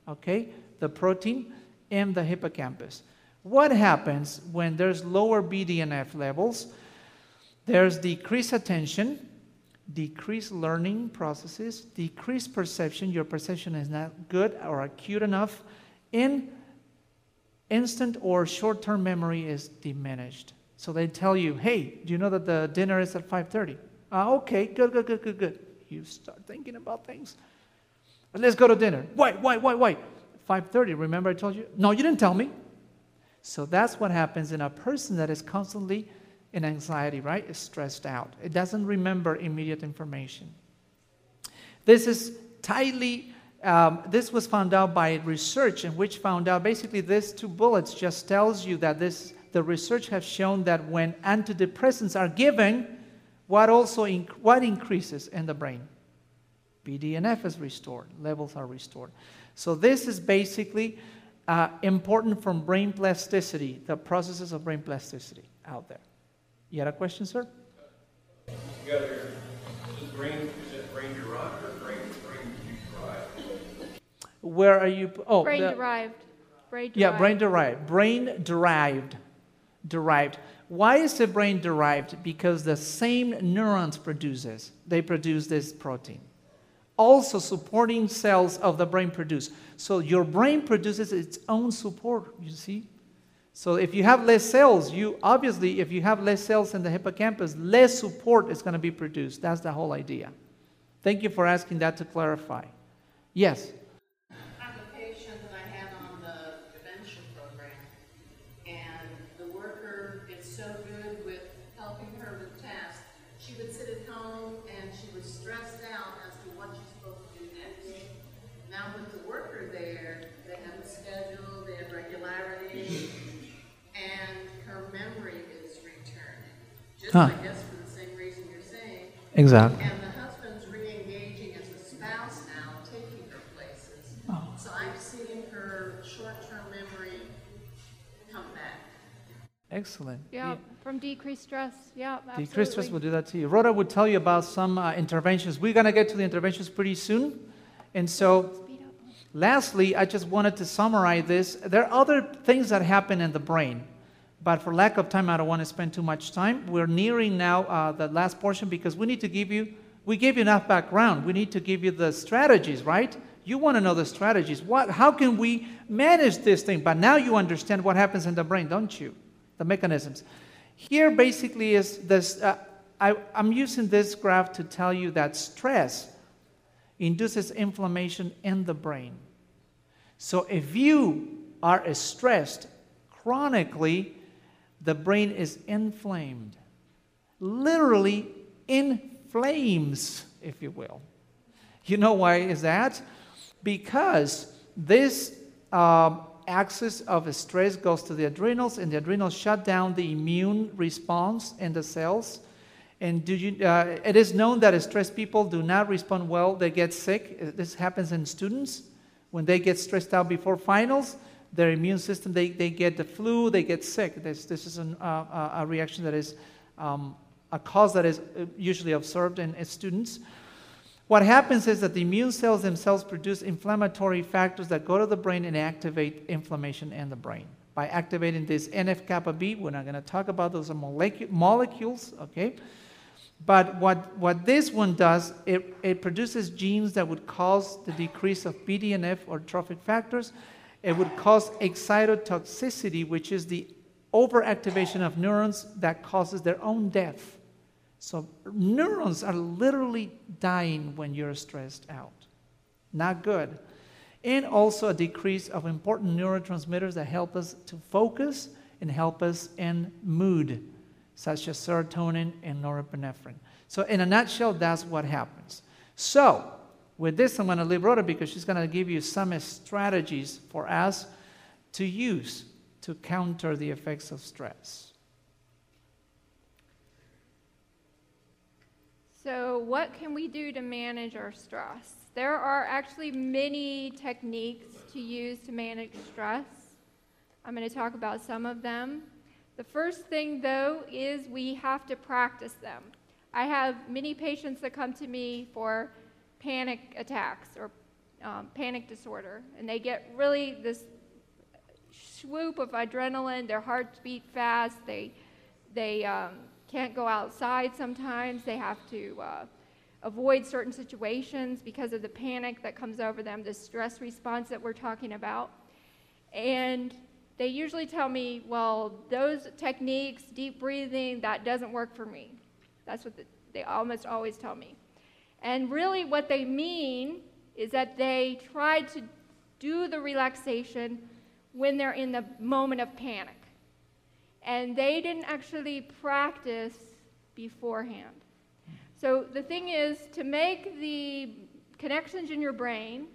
okay, the protein in the hippocampus. What happens when there's lower B D N F levels? There's decreased attention, decreased learning processes, decreased perception. Your perception is not good or acute enough. In instant or short-term memory is diminished. So they tell you, hey, do you know that the dinner is at five thirty? Ah, okay, good, good, good, good, good. You start thinking about things. Let's go to dinner. Why, why, why, why? five thirty, remember I told you? No, you didn't tell me. So that's what happens in a person that is constantly in anxiety, right? Is stressed out. It doesn't remember immediate information. This is tightly, um, this was found out by research, in which found out basically these two bullets just tells you that this, the research has shown that when antidepressants are given, what also inc- what increases in the brain? B D N F is restored, levels are restored. So this is basically uh, important from brain plasticity, the processes of brain plasticity out there. You had a question, sir? Together, is brain, is it brain derived or brain, brain derived? Where are you? Oh, Brain the- derived. Brain derived. Yeah, brain derived. Brain derived. Derived. Why is it brain derived? Because the same neurons produces. They produce this protein. Also supporting cells of the brain produce. So your brain produces its own support, you see? So if you have less cells, you obviously, if you have less cells in the hippocampus, less support is going to be produced. That's the whole idea. Thank you for asking that to clarify. Yes? I'm a patient that I had on the dementia program, and the worker is so good with helping her with tasks. She would sit at home and she was stressed out as to what she's supposed to do next. Now with the worker there, they have a schedule, they have regularity, and her memory is returning. Just, Huh. I guess, for the same reason you're saying. Exactly. And the husband's re-engaging as a spouse now, taking her places. Oh. So I'm seeing her short-term memory come back. Excellent. Yeah, from decreased stress. Yeah, absolutely. Decreased stress will do that to you. Rhoda would tell you about some uh, interventions. We're going to get to the interventions pretty soon. And so, Speed up. lastly, I just wanted to summarize this. There are other things that happen in the brain, but for lack of time, I don't want to spend too much time. We're nearing now uh, the last portion because we need to give you, we gave you enough background. We need to give you the strategies, right? You want to know the strategies. What? How can we manage this thing? But now you understand what happens in the brain, don't you? The mechanisms. Here basically is this, uh, I, I'm using this graph to tell you that stress induces inflammation in the brain. So if you are stressed chronically, the brain is inflamed. Literally in flames, if you will. You know why is that? Because this um, axis of stress goes to the adrenals, and the adrenals shut down the immune response in the cells. And do you, uh, it is known that stressed people do not respond well. They get sick. This happens in students. When they get stressed out before finals, their immune system, they, they get the flu, they get sick. This, this is an, uh, a reaction that is um, a cause that is usually observed in, in students. What happens is that the immune cells themselves produce inflammatory factors that go to the brain and activate inflammation in the brain. By activating this N F kappa B, we're not going to talk about those molecu- molecules, okay? But what, what this one does, it, it produces genes that would cause the decrease of B D N F or trophic factors. It would cause excitotoxicity, which is the overactivation of neurons that causes their own death. So neurons are literally dying when you're stressed out. Not good. And also a decrease of important neurotransmitters that help us to focus and help us in mood, such as serotonin and norepinephrine. So in a nutshell, that's what happens. So with this, I'm going to leave Rhoda because she's going to give you some strategies for us to use to counter the effects of stress. So what can we do to manage our stress? There are actually many techniques to use to manage stress. I'm going to talk about some of them. The first thing, though, is we have to practice them. I have many patients that come to me for panic attacks or um, panic disorder, and they get really this swoop of adrenaline. Their hearts beat fast. They they um, can't go outside sometimes. They have to uh, avoid certain situations because of the panic that comes over them, the stress response that we're talking about. And they usually tell me, well, those techniques, deep breathing, that doesn't work for me. That's what the, they almost always tell me. And really what they mean is that they try to do the relaxation when they're in the moment of panic. And they didn't actually practice beforehand. So the thing is to make the connections in your brain,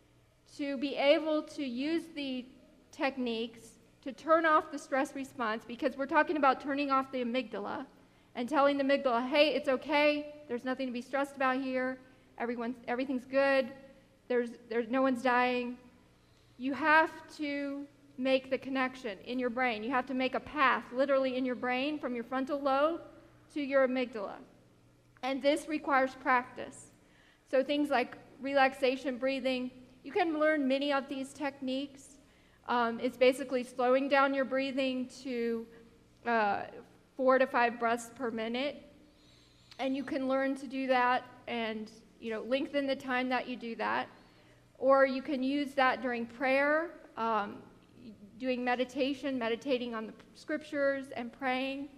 to be able to use the techniques to turn off the stress response, because we're talking about turning off the amygdala and telling the amygdala, hey, it's okay, there's nothing to be stressed about here, everyone's, everything's good, there's, there's no one's dying. You have to make the connection in your brain. You have to make a path literally in your brain from your frontal lobe to your amygdala. And this requires practice. So things like relaxation breathing, you can learn many of these techniques. Um, it's basically slowing down your breathing to uh, four to five breaths per minute. And you can learn to do that and, you know, lengthen the time that you do that. Or you can use that during prayer, um, doing meditation, meditating on the scriptures and praying.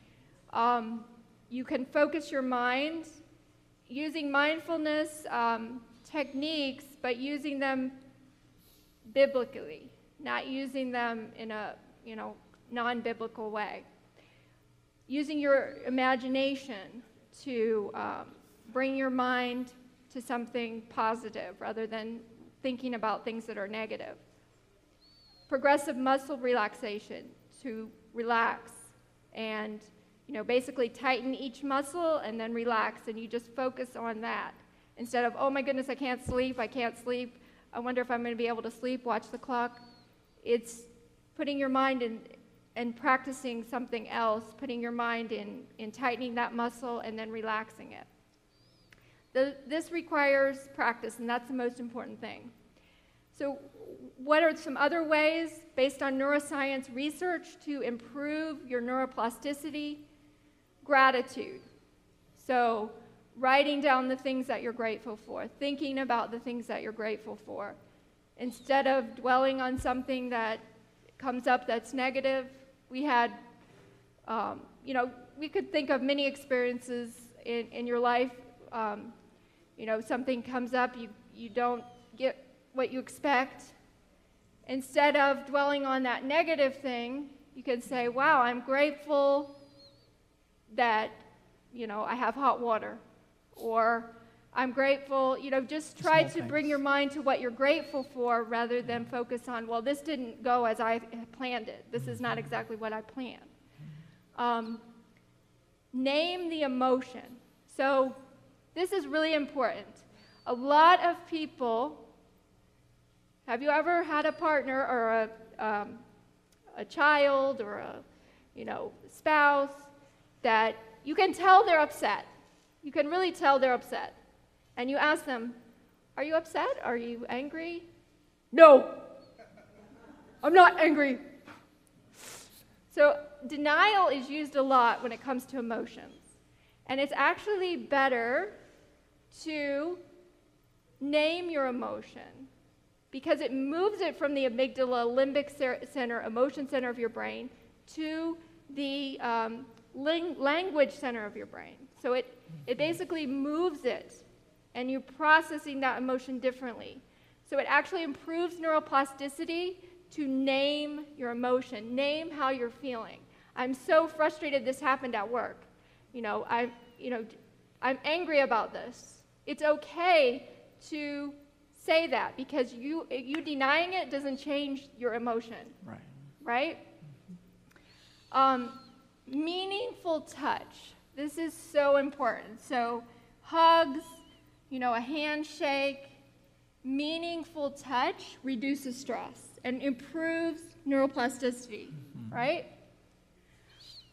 Um, you can focus your mind using mindfulness um, techniques, but using them biblically, not using them in a, you know, non-biblical way. Using your imagination to um, bring your mind to something positive rather than thinking about things that are negative. Progressive muscle relaxation, to relax and, you know, basically tighten each muscle and then relax, and you just focus on that instead of, oh my goodness, I can't sleep, I can't sleep, I wonder if I'm going to be able to sleep, watch the clock. It's putting your mind in and practicing something else, putting your mind in, in tightening that muscle and then relaxing it. The, this requires practice, and that's the most important thing. So what are some other ways, based on neuroscience research, to improve your neuroplasticity? Gratitude. So writing down the things that you're grateful for, thinking about the things that you're grateful for. Instead of dwelling on something that comes up that's negative, we had, um, you know, we could think of many experiences in, in your life. Um, you know, something comes up, you, you don't get what you expect. Instead of dwelling on that negative thing, you can say, wow, I'm grateful that, you know, I have hot water. Or I'm grateful, you know, just try Small to things. bring your mind to what you're grateful for rather than focus on, well, this didn't go as I planned it. This is not exactly what I planned. Um, name the emotion. So this is really important. A lot of people, have you ever had a partner or a, um, a child or a, you know, spouse that you can tell they're upset? You can really tell they're upset. And you ask them, are you upset? Are you angry? No, I'm not angry. So denial is used a lot when it comes to emotions. And it's actually better to name your emotion, because it moves it from the amygdala, limbic center, emotion center of your brain, to the um, ling- language center of your brain. So it, it basically moves it, and you're processing that emotion differently. So it actually improves neuroplasticity to name your emotion, name how you're feeling. I'm so frustrated this happened at work. You know, I, you know, I'm angry about this. It's okay to say that, because you, you denying it doesn't change your emotion. Right. Right? Um, meaningful touch. This is so important. So hugs, you know, a handshake, meaningful touch reduces stress and improves neuroplasticity, mm-hmm. right?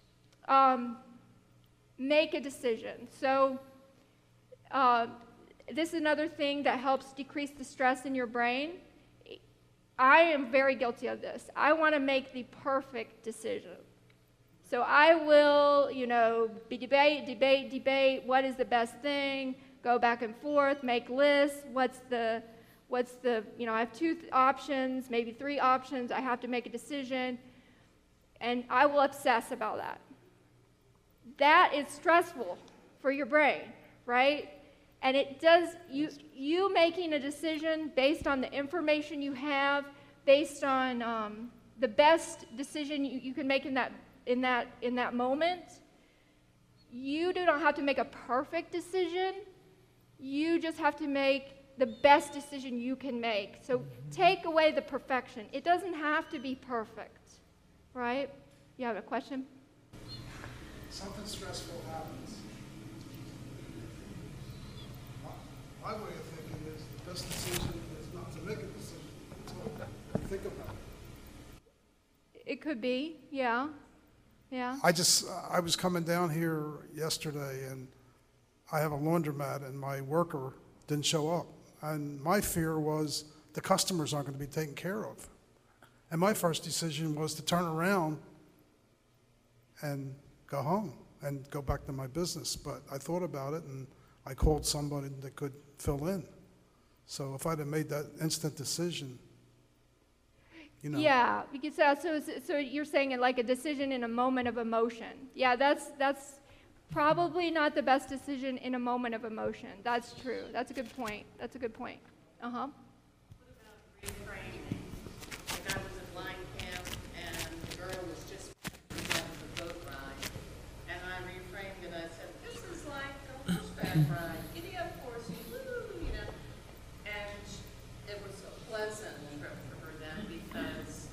Um, make a decision. So uh, this is another thing that helps decrease the stress in your brain. I am very guilty of this. I want to make the perfect decision. So I will, you know, be debate, debate, debate, what is the best thing, go back and forth, make lists, what's the, what's the, you know, I have two th- options, maybe three options, I have to make a decision, and I will obsess about that. That is stressful for your brain, right? And it does, you, you making a decision based on the information you have, based on um, the best decision you, you can make in that in that in that moment. You do not have to make a perfect decision. You just have to make the best decision you can make. So take away the perfection. It doesn't have to be perfect, right? You have a question? Something stressful happens. My way of thinking is the best decision is not to make a decision until you think about it. It could be, yeah. Yeah. I just, I was coming down here yesterday and I have a laundromat and my worker didn't show up. And my fear was the customers aren't going to be taken care of. And my first decision was to turn around and go home and go back to my business. But I thought about it and I called somebody that could fill in. So if I'd have made that instant decision, you know. Yeah, because uh, so so you're saying it like a decision in a moment of emotion. Yeah, that's that's probably not the best decision in a moment of emotion. That's true. That's a good point. That's a good point. Uh huh. What about reframing? Like I was at line camp and the girl was just out of the boat ride, and I reframed it. I said, "This is like a horseback ride. Giddy up, horsey, woo!" You know, and it was a pleasant trip for her then because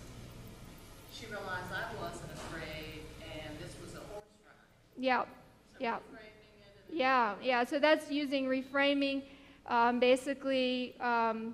she realized I wasn't afraid, and this was a horse ride. Yeah. So Yeah. reframing it and Yeah, yeah. So that's using reframing, um, basically. Um,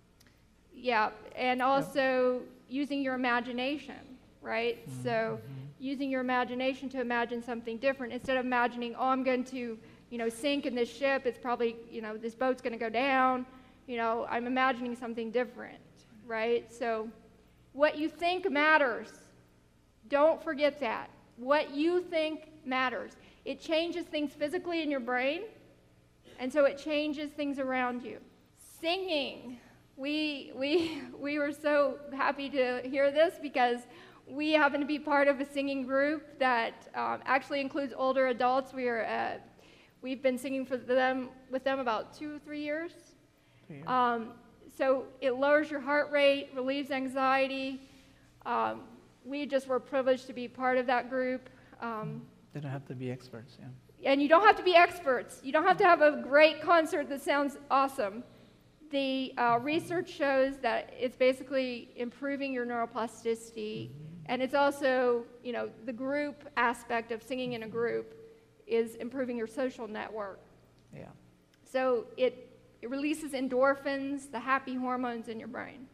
yeah, and also using your imagination, right? Mm-hmm. So using your imagination to imagine something different instead of imagining, oh, I'm going to, you know, sink in this ship. It's probably, you know, this boat's going to go down. You know, I'm imagining something different, right? So what you think matters. Don't forget that. What you think matters. It changes things physically in your brain, and so it changes things around you. Singing. We, we, we were so happy to hear this because we happen to be part of a singing group that um, actually includes older adults. We are, uh, we've been singing for them with them about two, three years. Yeah. Um, so it lowers your heart rate, relieves anxiety. Um, we just were privileged to be part of that group. Um, They don't have to be experts, yeah. and you don't have to be experts. You don't have to have a great concert that sounds awesome. The uh, research shows that it's basically improving your neuroplasticity, and it's also, you know, the group aspect of singing in a group is improving your social network. Yeah. So it, it releases endorphins, the happy hormones in your brain.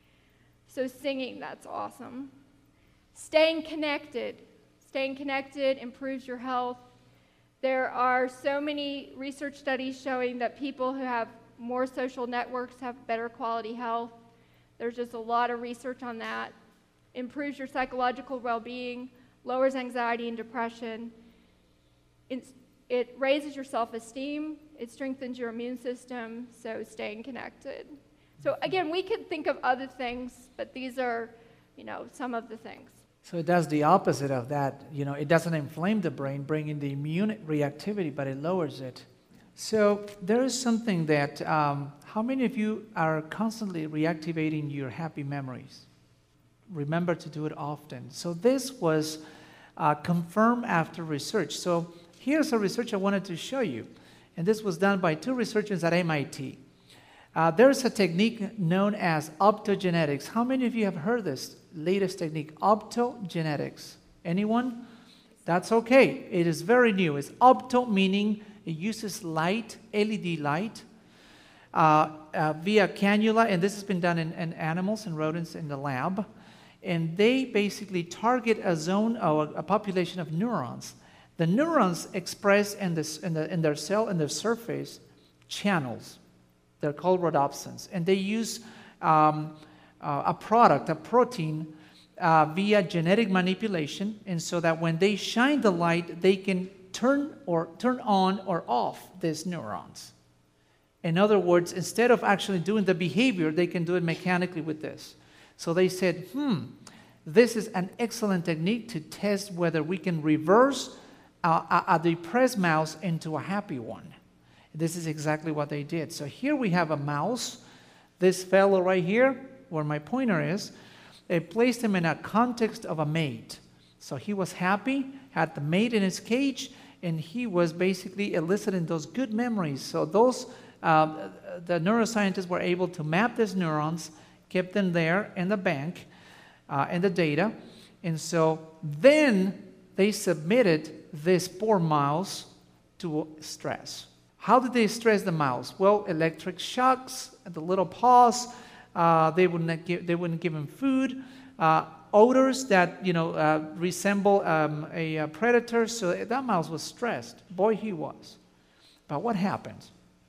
So singing, that's awesome. Staying connected. Staying connected improves your health. There are so many research studies showing that people who have more social networks have better quality health. There's just a lot of research on that. Improves your psychological well-being, lowers anxiety and depression. It's, it raises your self-esteem. It strengthens your immune system, so staying connected. So again, we could think of other things, but these are, you know, some of the things. So it does the opposite of that. You know, it doesn't inflame the brain, bringing the immune reactivity, but it lowers it. So there is something that, um, how many of you are constantly reactivating your happy memories? Remember to do it often. So this was uh, confirmed after research. So here's a research I wanted to show you. And this was done by two researchers at M I T. Uh, there's a technique known as optogenetics. How many of you have heard this latest technique, optogenetics? Anyone? That's okay. It is very new. It's opto meaning it uses light, L E D light, uh, uh, via cannula, and this has been done in, in animals and rodents in the lab. And they basically target a zone or a population of neurons. The neurons express in, this, in, the, in their cell, in their surface, channels. They're called rhodopsins. And they use um, uh, a product, a protein, uh, via genetic manipulation, and so that when they shine the light, they can turn or turn on or off these neurons. In other words, instead of actually doing the behavior, they can do it mechanically with this. So they said, hmm, this is an excellent technique to test whether we can reverse a, a, a depressed mouse into a happy one. This is exactly what they did. So here we have a mouse. This fellow right here, where my pointer is, they placed him in a context of a mate. So he was happy, had the mate in his cage, and he was basically eliciting those good memories. So those, uh, the neuroscientists were able to map these neurons, kept them there in the bank, uh, in the data, and so then they submitted this poor mouse to stress. How did they stress the mouse? Well, electric shocks, the little paws, uh, they wouldn't give, they wouldn't give him food, uh, odors that, you know, uh, resemble um, a, a predator. So that mouse was stressed. Boy, he was. But what happened?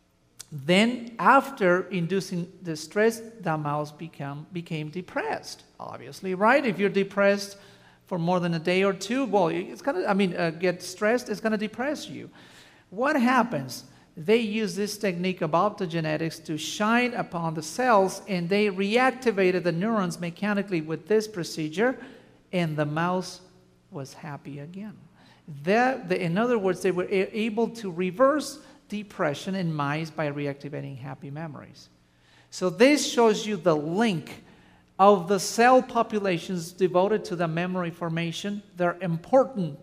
Then, after inducing the stress, the mouse become, became depressed. Obviously, right? If you're depressed for more than a day or two, well, it's gonna. I mean, uh, get stressed. It's gonna depress you. What happens? They use this technique of optogenetics to shine upon the cells, and they reactivated the neurons mechanically with this procedure, and the mouse was happy again. That, the, in other words, they were a- able to reverse depression in mice by reactivating happy memories. So this shows you the link of the cell populations devoted to the memory formation. They're important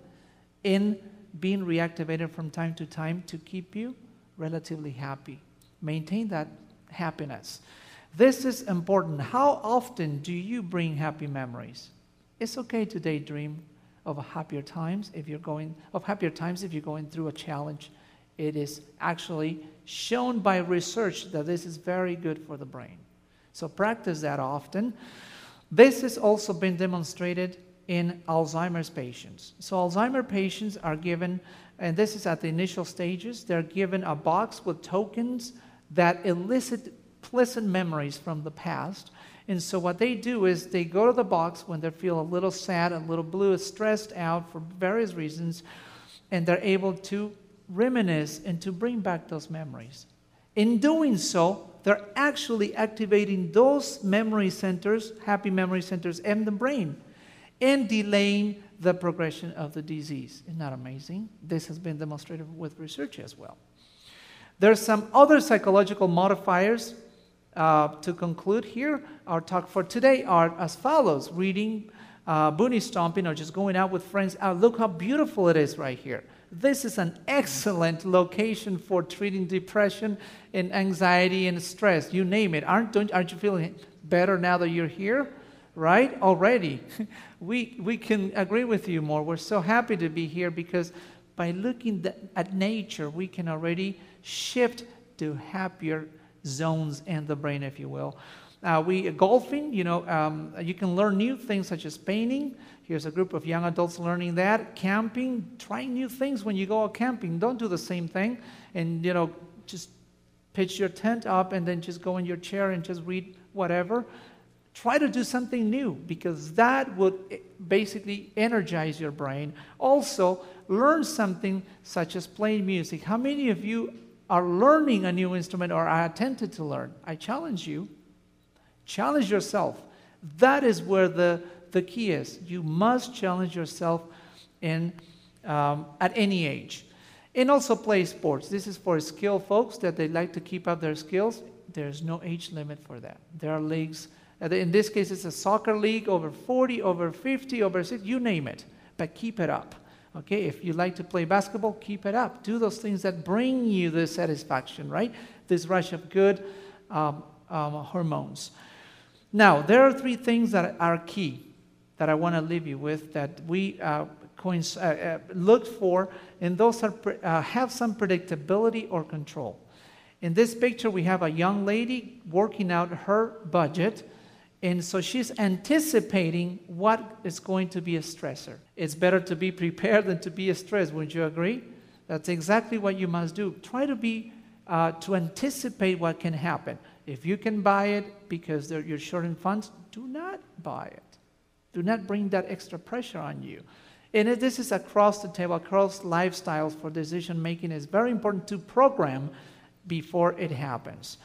in being reactivated from time to time to keep you relatively happy. Maintain that happiness. This is important. How often do you bring happy memories? It's okay to daydream of happier times if you're going of happier times if you're going through a challenge. It is actually shown by research that this is very good for the brain. So practice that often. This has also been demonstrated in Alzheimer's patients. So Alzheimer patients are given, and this is at the initial stages, they're given a box with tokens that elicit pleasant memories from the past. And so what they do is they go to the box when they feel a little sad, a little blue, stressed out for various reasons, and they're able to reminisce and to bring back those memories. In doing so, they're actually activating those memory centers, happy memory centers in the brain, and delaying the progression of the disease. Isn't that amazing? This has been demonstrated with research as well. There's some other psychological modifiers. Uh, to conclude here, our talk for today are as follows. Reading, uh, boonie stomping, or just going out with friends. Uh, look how beautiful it is right here. This is an excellent location for treating depression and anxiety and stress. You name it. Aren't, don't, aren't you feeling better now that you're here? Right? Already. we, we can agree with you more. We're so happy to be here because by looking th- at nature, we can already shift to happier zones in the brain, if you will. Uh, we golfing, you know, um, you can learn new things such as painting. Here's a group of young adults learning that. Camping, trying new things when you go out camping. Don't do the same thing and, you know, just pitch your tent up and then just go in your chair and just read whatever. Try to do something new because that would basically energize your brain. Also, learn something such as playing music. How many of you are learning a new instrument or are attempted to learn? I challenge you. Challenge yourself. That is where the, the key is. You must challenge yourself in, um, at any age. And also play sports. This is for skilled folks that they like to keep up their skills. There's no age limit for that. There are leagues. In this case, it's a soccer league, over forty, over fifty, over sixty, you name it. But keep it up. Okay, if you like to play basketball, keep it up. Do those things that bring you the satisfaction, right? This rush of good um, um, hormones. Now, there are three things that are key that I want to leave you with that we uh, coinc- uh, uh, look for, and those are pre- uh, have some predictability or control. In this picture, we have a young lady working out her budget, and so she's anticipating what is going to be a stressor. It's better to be prepared than to be stressed. Wouldn't you agree? That's exactly what you must do. Try to be uh, to anticipate what can happen. If you can buy it because they're- you're short in funds, do not buy it. Do not bring that extra pressure on you. And it- this is across the table, across lifestyles for decision making. It's very important to program before it happens.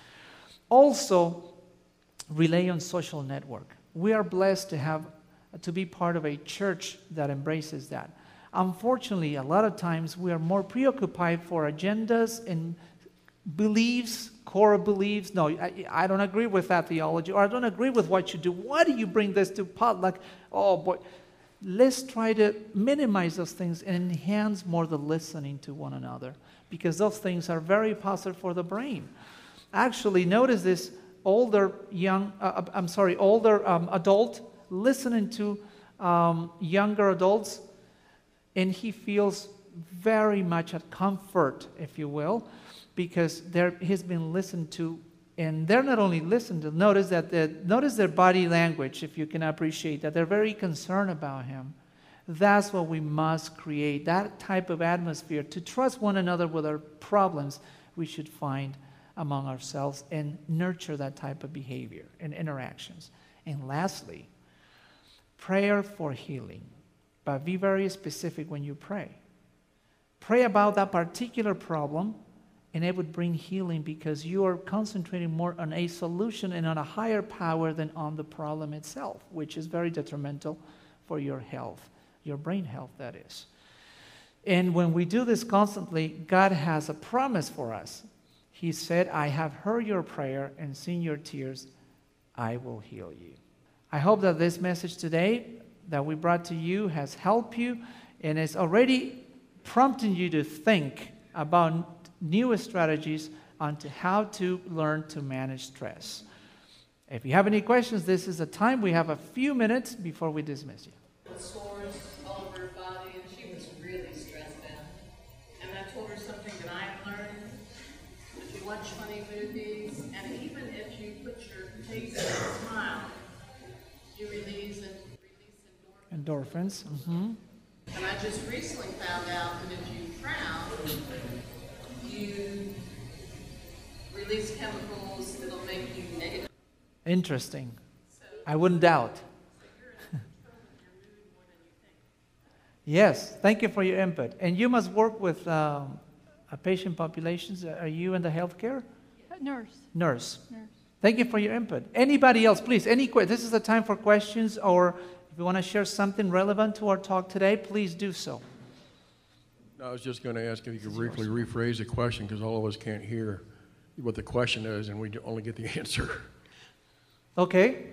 Also, rely on social network. We are blessed to have to be part of a church that embraces that. Unfortunately, a lot of times we are more preoccupied for agendas and beliefs, core beliefs. No, I, I don't agree with that theology, or I don't agree with what you do. Why do you bring this to potluck? Oh boy. Let's try to minimize those things and enhance more the listening to one another, because those things are very positive for the brain. Actually, notice this older young, uh, I'm sorry, older um, adult listening to um, younger adults, and he feels very much at comfort, if you will, because there he's been listened to, and they're not only listened to. Notice that the, notice their body language, if you can appreciate that. They're very concerned about him. That's what we must create, that type of atmosphere to trust one another with our problems. We should find among ourselves and nurture that type of behavior and interactions. And lastly, prayer for healing. But be very specific when you pray. Pray about that particular problem, and it would bring healing because you are concentrating more on a solution and on a higher power than on the problem itself, which is very detrimental for your health, your brain health, that is. And when we do this constantly, God has a promise for us. He said, I have heard your prayer and seen your tears. I will heal you. I hope that this message today that we brought to you has helped you and is already prompting you to think about new strategies on to how to learn to manage stress. If you have any questions, this is the time. We have a few minutes before we dismiss you. Sores all over her body, and she was really stressed out. And I told her something that I have learned. If you watch funny movies, and even if you put your face in a smile, you release and release endorphins. Endorphins. Mm-hmm. And I just recently found out that if you frown, you release chemicals that'll make you negative. Interesting. I wouldn't doubt. Yes, thank you for your input. And you must work with um, a patient populations. Are you in the healthcare? Nurse. Nurse. Nurse. Thank you for your input. Anybody else, please, any que- this is the time for questions, or if you want to share something relevant to our talk today, please do so. I was just going to ask if you could briefly rephrase the question, because all of us can't hear what the question is, and we only get the answer. Okay.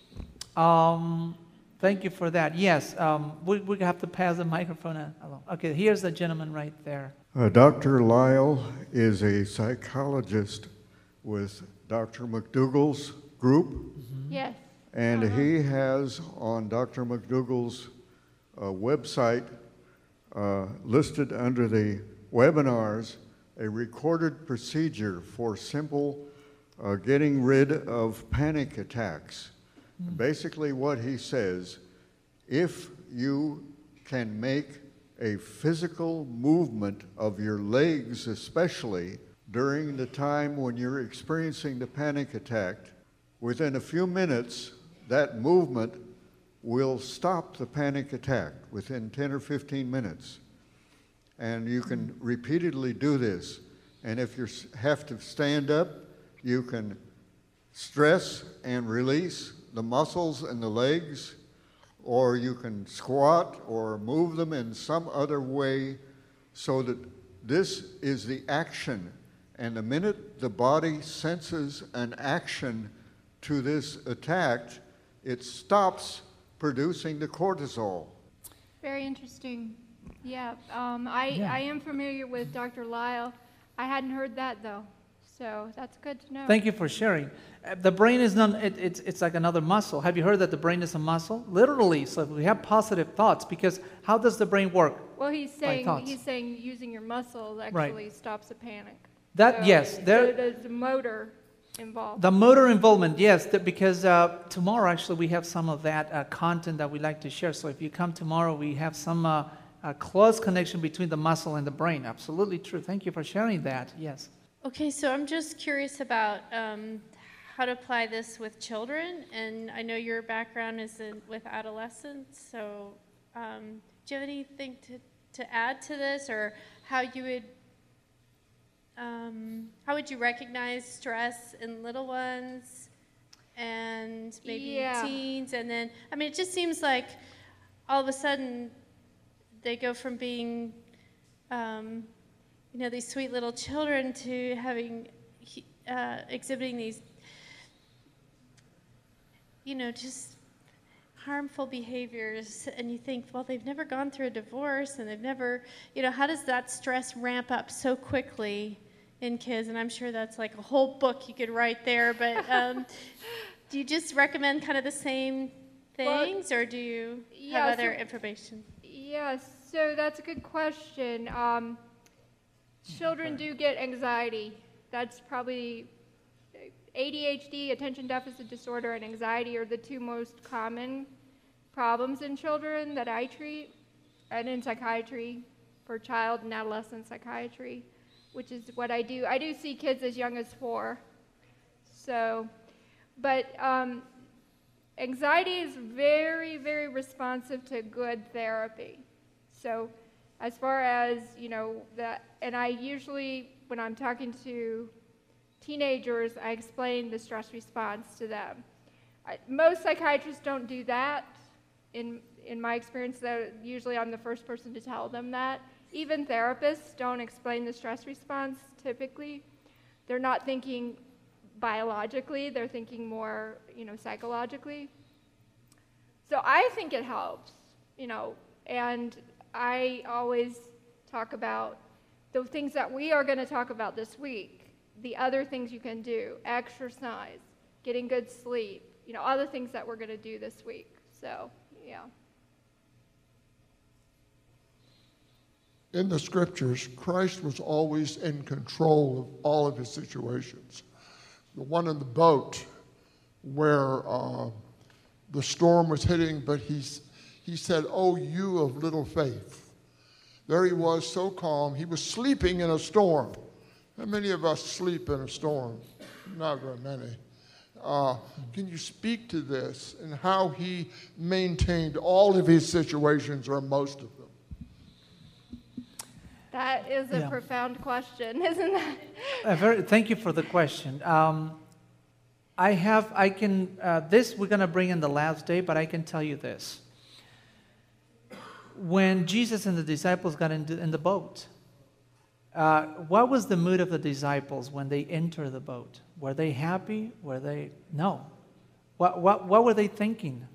Um, thank you for that. Yes, um, we, we have to pass the microphone along. Okay, here's the gentleman right there. Uh, Doctor Lyle is a psychologist with Doctor McDougall's group, Mm-hmm. Yes. and Uh-huh. he has on Doctor McDougall's uh, website uh, listed under the webinars a recorded procedure for simple uh, getting rid of panic attacks. Mm. Basically what he says, if you can make a physical movement of your legs especially during the time when you're experiencing the panic attack, within a few minutes that movement will stop the panic attack within ten or fifteen minutes. And you can repeatedly do this. And if you have to stand up, you can stress and release the muscles in the legs, or you can squat or move them in some other way so that this is the action. And the minute the body senses an action to this attack, it stops producing the cortisol. Very interesting. Yeah, um, I, Yeah. I am familiar with Doctor Lyle. I hadn't heard that, though, so that's good to know. Thank you for sharing. Uh, The brain is not, it, it's, it's like another muscle. Have you heard that the brain is a muscle? Literally, so if we have positive thoughts, because how does the brain work? Well, he's saying, thoughts. he's saying using your muscles Right. actually stops the panic. That, So- yes, so there, there's a motor involved. the motor involvement, yes, that because uh, tomorrow actually we have some of that uh, content that we like to share. So if you come tomorrow, we have some uh, a close connection between the muscle and the brain. Absolutely true. Thank you for sharing that. Yes. Okay, so I'm just curious about um, how to apply this with children, and I know your background is in, with adolescents, so um, do you have anything to, to add to this, or how you would, um, how would you recognize stress in little ones and maybe Yeah. teens, and then, I mean, it just seems like all of a sudden they go from being, um, you know, these sweet little children to having, uh, exhibiting these, you know, just harmful behaviors. And you think, well, they've never gone through a divorce, and they've never, you know, how does that stress ramp up so quickly in kids? And I'm sure that's like a whole book you could write there. But um, do you just recommend kind of the same things, well, or do you yeah, have other so, information? Yeah, so that's a good question. Um, Children do get anxiety. That's probably A D H D, attention deficit disorder, and anxiety are the two most common problems in children that I treat, and in psychiatry for child and adolescent psychiatry, which is what I do. I do see kids as young as four. So, but um, anxiety is very, very responsive to good therapy. So, as far as, you know, that, and I usually, when I'm talking to teenagers, I explain the stress response to them. I, most psychiatrists don't do that. In, in my experience, though, usually I'm the first person to tell them that. Even therapists don't explain the stress response typically. They're not thinking biologically, they're thinking more, you know, psychologically. So I think it helps, you know, and I always talk about the things that we are going to talk about this week, the other things you can do, exercise, getting good sleep, you know, other things that we're going to do this week. So, yeah. In the scriptures, Christ was always in control of all of his situations. The one in the boat where uh, the storm was hitting, but he's He said, "Oh, you of little faith." There he was, so calm. He was sleeping in a storm. How many of us sleep in a storm? Not very many. Uh, can you speak to this and how he maintained all of his situations, or most of them? That is a Yeah. profound question, isn't that? Uh, very, thank you for the question. Um, I have, I can, uh, this we're going to bring in the last day, but I can tell you this. When Jesus and the disciples got into in the boat, uh, what was the mood of the disciples when they entered the boat? Were they happy? Were they, no. What, what, what were they thinking?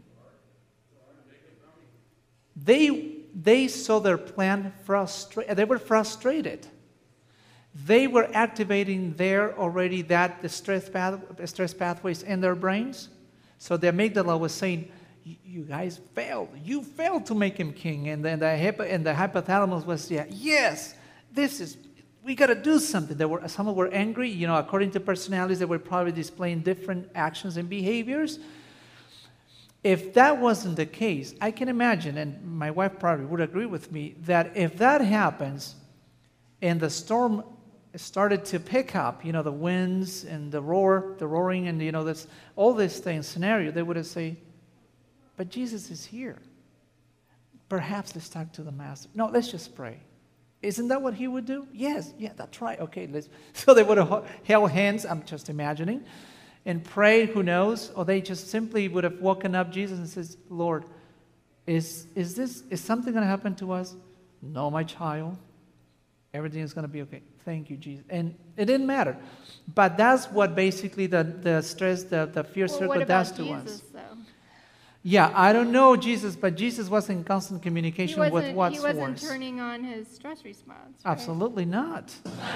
They, they saw their plan frustrated. They were frustrated. They were activating there already that the stress, path, stress pathways in their brains. So the amygdala was saying, you guys failed. You failed to make him king. And then the, hip, and the hypothalamus was, yeah, yes, this is, we got to do something. There were, some were angry. You know, according to personalities, they were probably displaying different actions and behaviors. If that wasn't the case, I can imagine, and my wife probably would agree with me, that if that happens and the storm started to pick up, you know, the winds and the roar, the roaring and, you know, this, all this thing scenario, they would have said, but Jesus is here. Perhaps let's talk to the master. No, let's just pray. Isn't that what he would do? Yes, yeah, that's right. Okay, let's. So they would have held hands, I'm just imagining, and prayed, who knows? Or they just simply would have woken up Jesus and says, Lord, is, is this, is something going to happen to us? No, my child. Everything is going to be okay. Thank you, Jesus. And it didn't matter. But that's what basically the, the stress, the, the fear Well, circle what does about to Jesus, us. though? Yeah, I don't know Jesus, but Jesus was in constant He communication wasn't, with what's he wasn't worse. turning on his stress response, right? Absolutely not.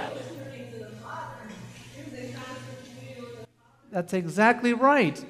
That's exactly right.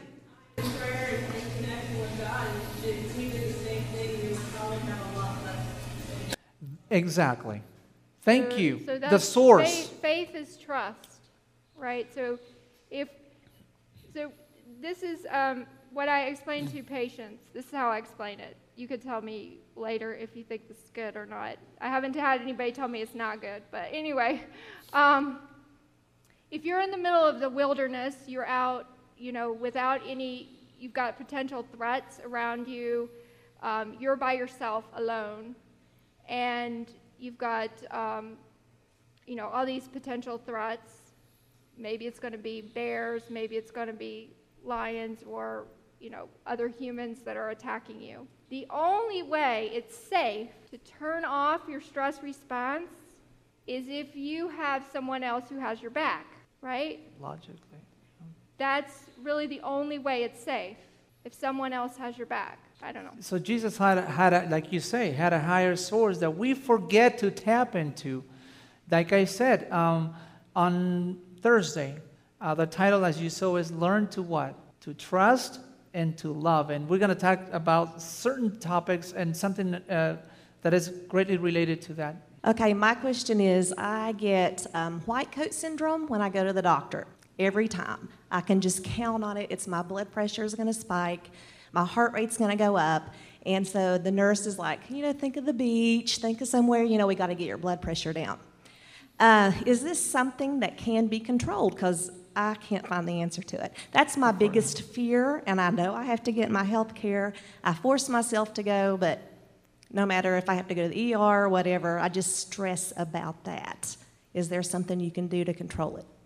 Exactly. Thank So- you. so The that's- source. Faith, faith is trust, right? So if, so this is um, what I explain to patients. This is how I explain it. You could tell me later if you think this is good or not. I haven't had anybody tell me it's not good, but anyway. Um, if you're in the middle of the wilderness, you're out, you know, without any, you've got potential threats around you, um, you're by yourself alone, and you've got, um, you know, all these potential threats. Maybe it's going to be bears, maybe it's going to be lions, or, you know, other humans that are attacking you. The only way it's safe to turn off your stress response is if you have someone else who has your back, right? Logically. That's really the only way it's safe, if someone else has your back. I don't know. So Jesus had, a, had a, like you say, had a higher source that we forget to tap into. Like I said, um, on Thursday, uh, the title, as you saw, is Learn to what? To trust and to love. And we're going to talk about certain topics and something uh, that is greatly related to that. Okay, my question is, I get um, white coat syndrome when I go to the doctor. Every time. I can just count on it. It's my blood pressure is going to spike. My heart rate's going to go up. And so the nurse is like, you know, think of the beach, think of somewhere, you know, we got to get your blood pressure down. Uh, is this something that can be controlled? Because I can't find the answer to it. That's my biggest fear, and I know I have to get my health care. I force myself to go, but no matter if I have to go to the E R or whatever, I just stress about that. Is there something you can do to control it?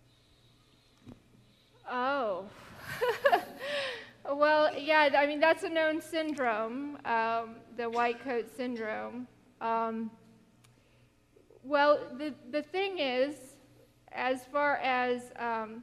Oh. Well, yeah, I mean, that's a known syndrome, um, the white coat syndrome. Um, well, the, the thing is, as far as um,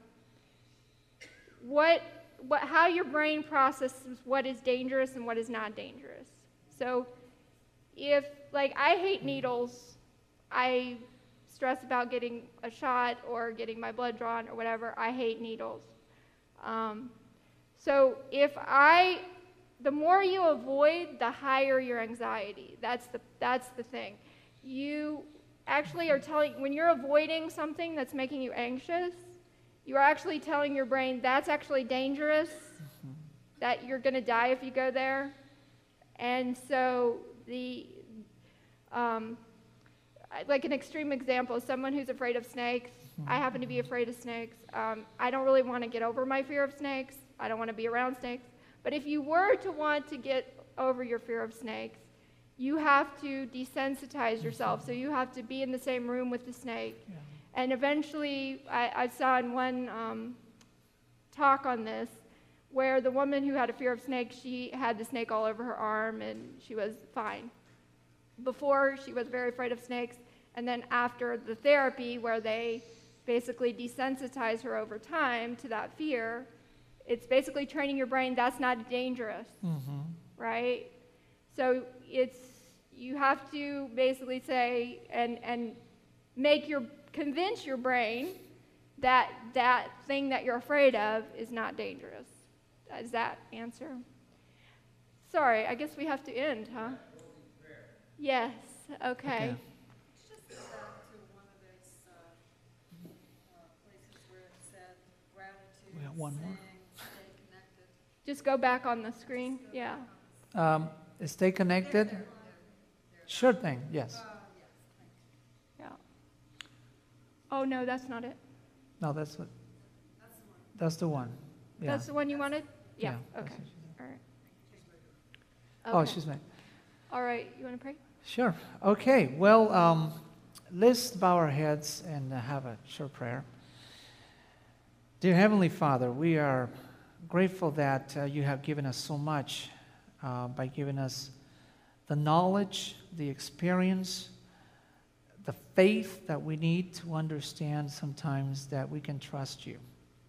what, what, how your brain processes what is dangerous and what is not dangerous. So if, like, I hate needles, I stress about getting a shot or getting my blood drawn or whatever, I hate needles. Um, so if I, the more you avoid, the higher your anxiety. That's the, that's the thing. You actually are telling, when you're avoiding something that's making you anxious, you're actually telling your brain that's actually dangerous, mm-hmm. that you're going to die if you go there. And so the, um, like an extreme example, someone who's afraid of snakes, mm-hmm. I happen to be afraid of snakes. Um, I don't really want to get over my fear of snakes. I don't want to be around snakes. But if you were to want to get over your fear of snakes, you have to desensitize yourself. So you have to be in the same room with the snake. Yeah. And eventually, I, I saw in one um, talk on this, where the woman who had a fear of snakes, she had the snake all over her arm, and she was fine. Before, she was very afraid of snakes, and then after the therapy, where they basically desensitize her over time to that fear, it's basically training your brain that's not dangerous, mm-hmm. right? So it's, you have to basically say and and make your, convince your brain that that thing that you're afraid of is not dangerous. Does that answer? Sorry, I guess we have to end, huh? Yes, okay. okay. Just go back to one of those uh, uh, places where it said gratitude, we have one sing, more. stay connected. Just go back on the screen, yeah. Um, stay connected. Sure thing, yes. Yeah. Oh, no, that's not it. No, that's what. That's the one. Yeah. That's the one you wanted? Yeah, Yeah, okay. All right. Oh, Okay. she's back. All right, you want to pray? Sure. Okay. Well, um, let's bow our heads and uh, have a short prayer. Dear Heavenly Father, we are grateful that uh, you have given us so much uh, by giving us the knowledge, the experience, the faith that we need to understand sometimes that we can trust you.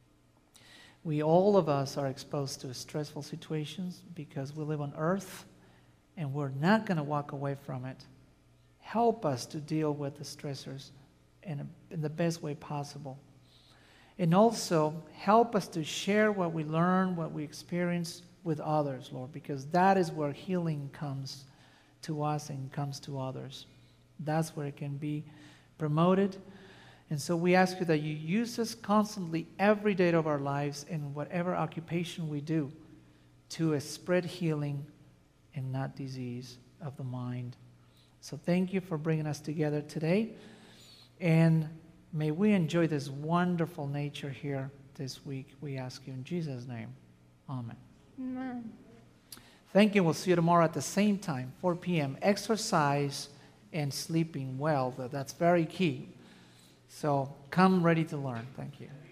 We, all of us, are exposed to stressful situations because we live on earth and we're not going to walk away from it. Help us to deal with the stressors in, a, in the best way possible. And also, help us to share what we learn, what we experience with others, Lord, because that is where healing comes to us and comes to others. That's where it can be promoted. And so we ask you that you use us constantly every day of our lives in whatever occupation we do to uh, spread healing and not disease of the mind. So thank you for bringing us together today. And May we enjoy this wonderful nature here this week. We ask you in Jesus' name. Amen. Amen. Thank you. We'll see you tomorrow at the same time, four p.m. Exercise and sleeping well. That's very key. So come ready to learn. Thank you.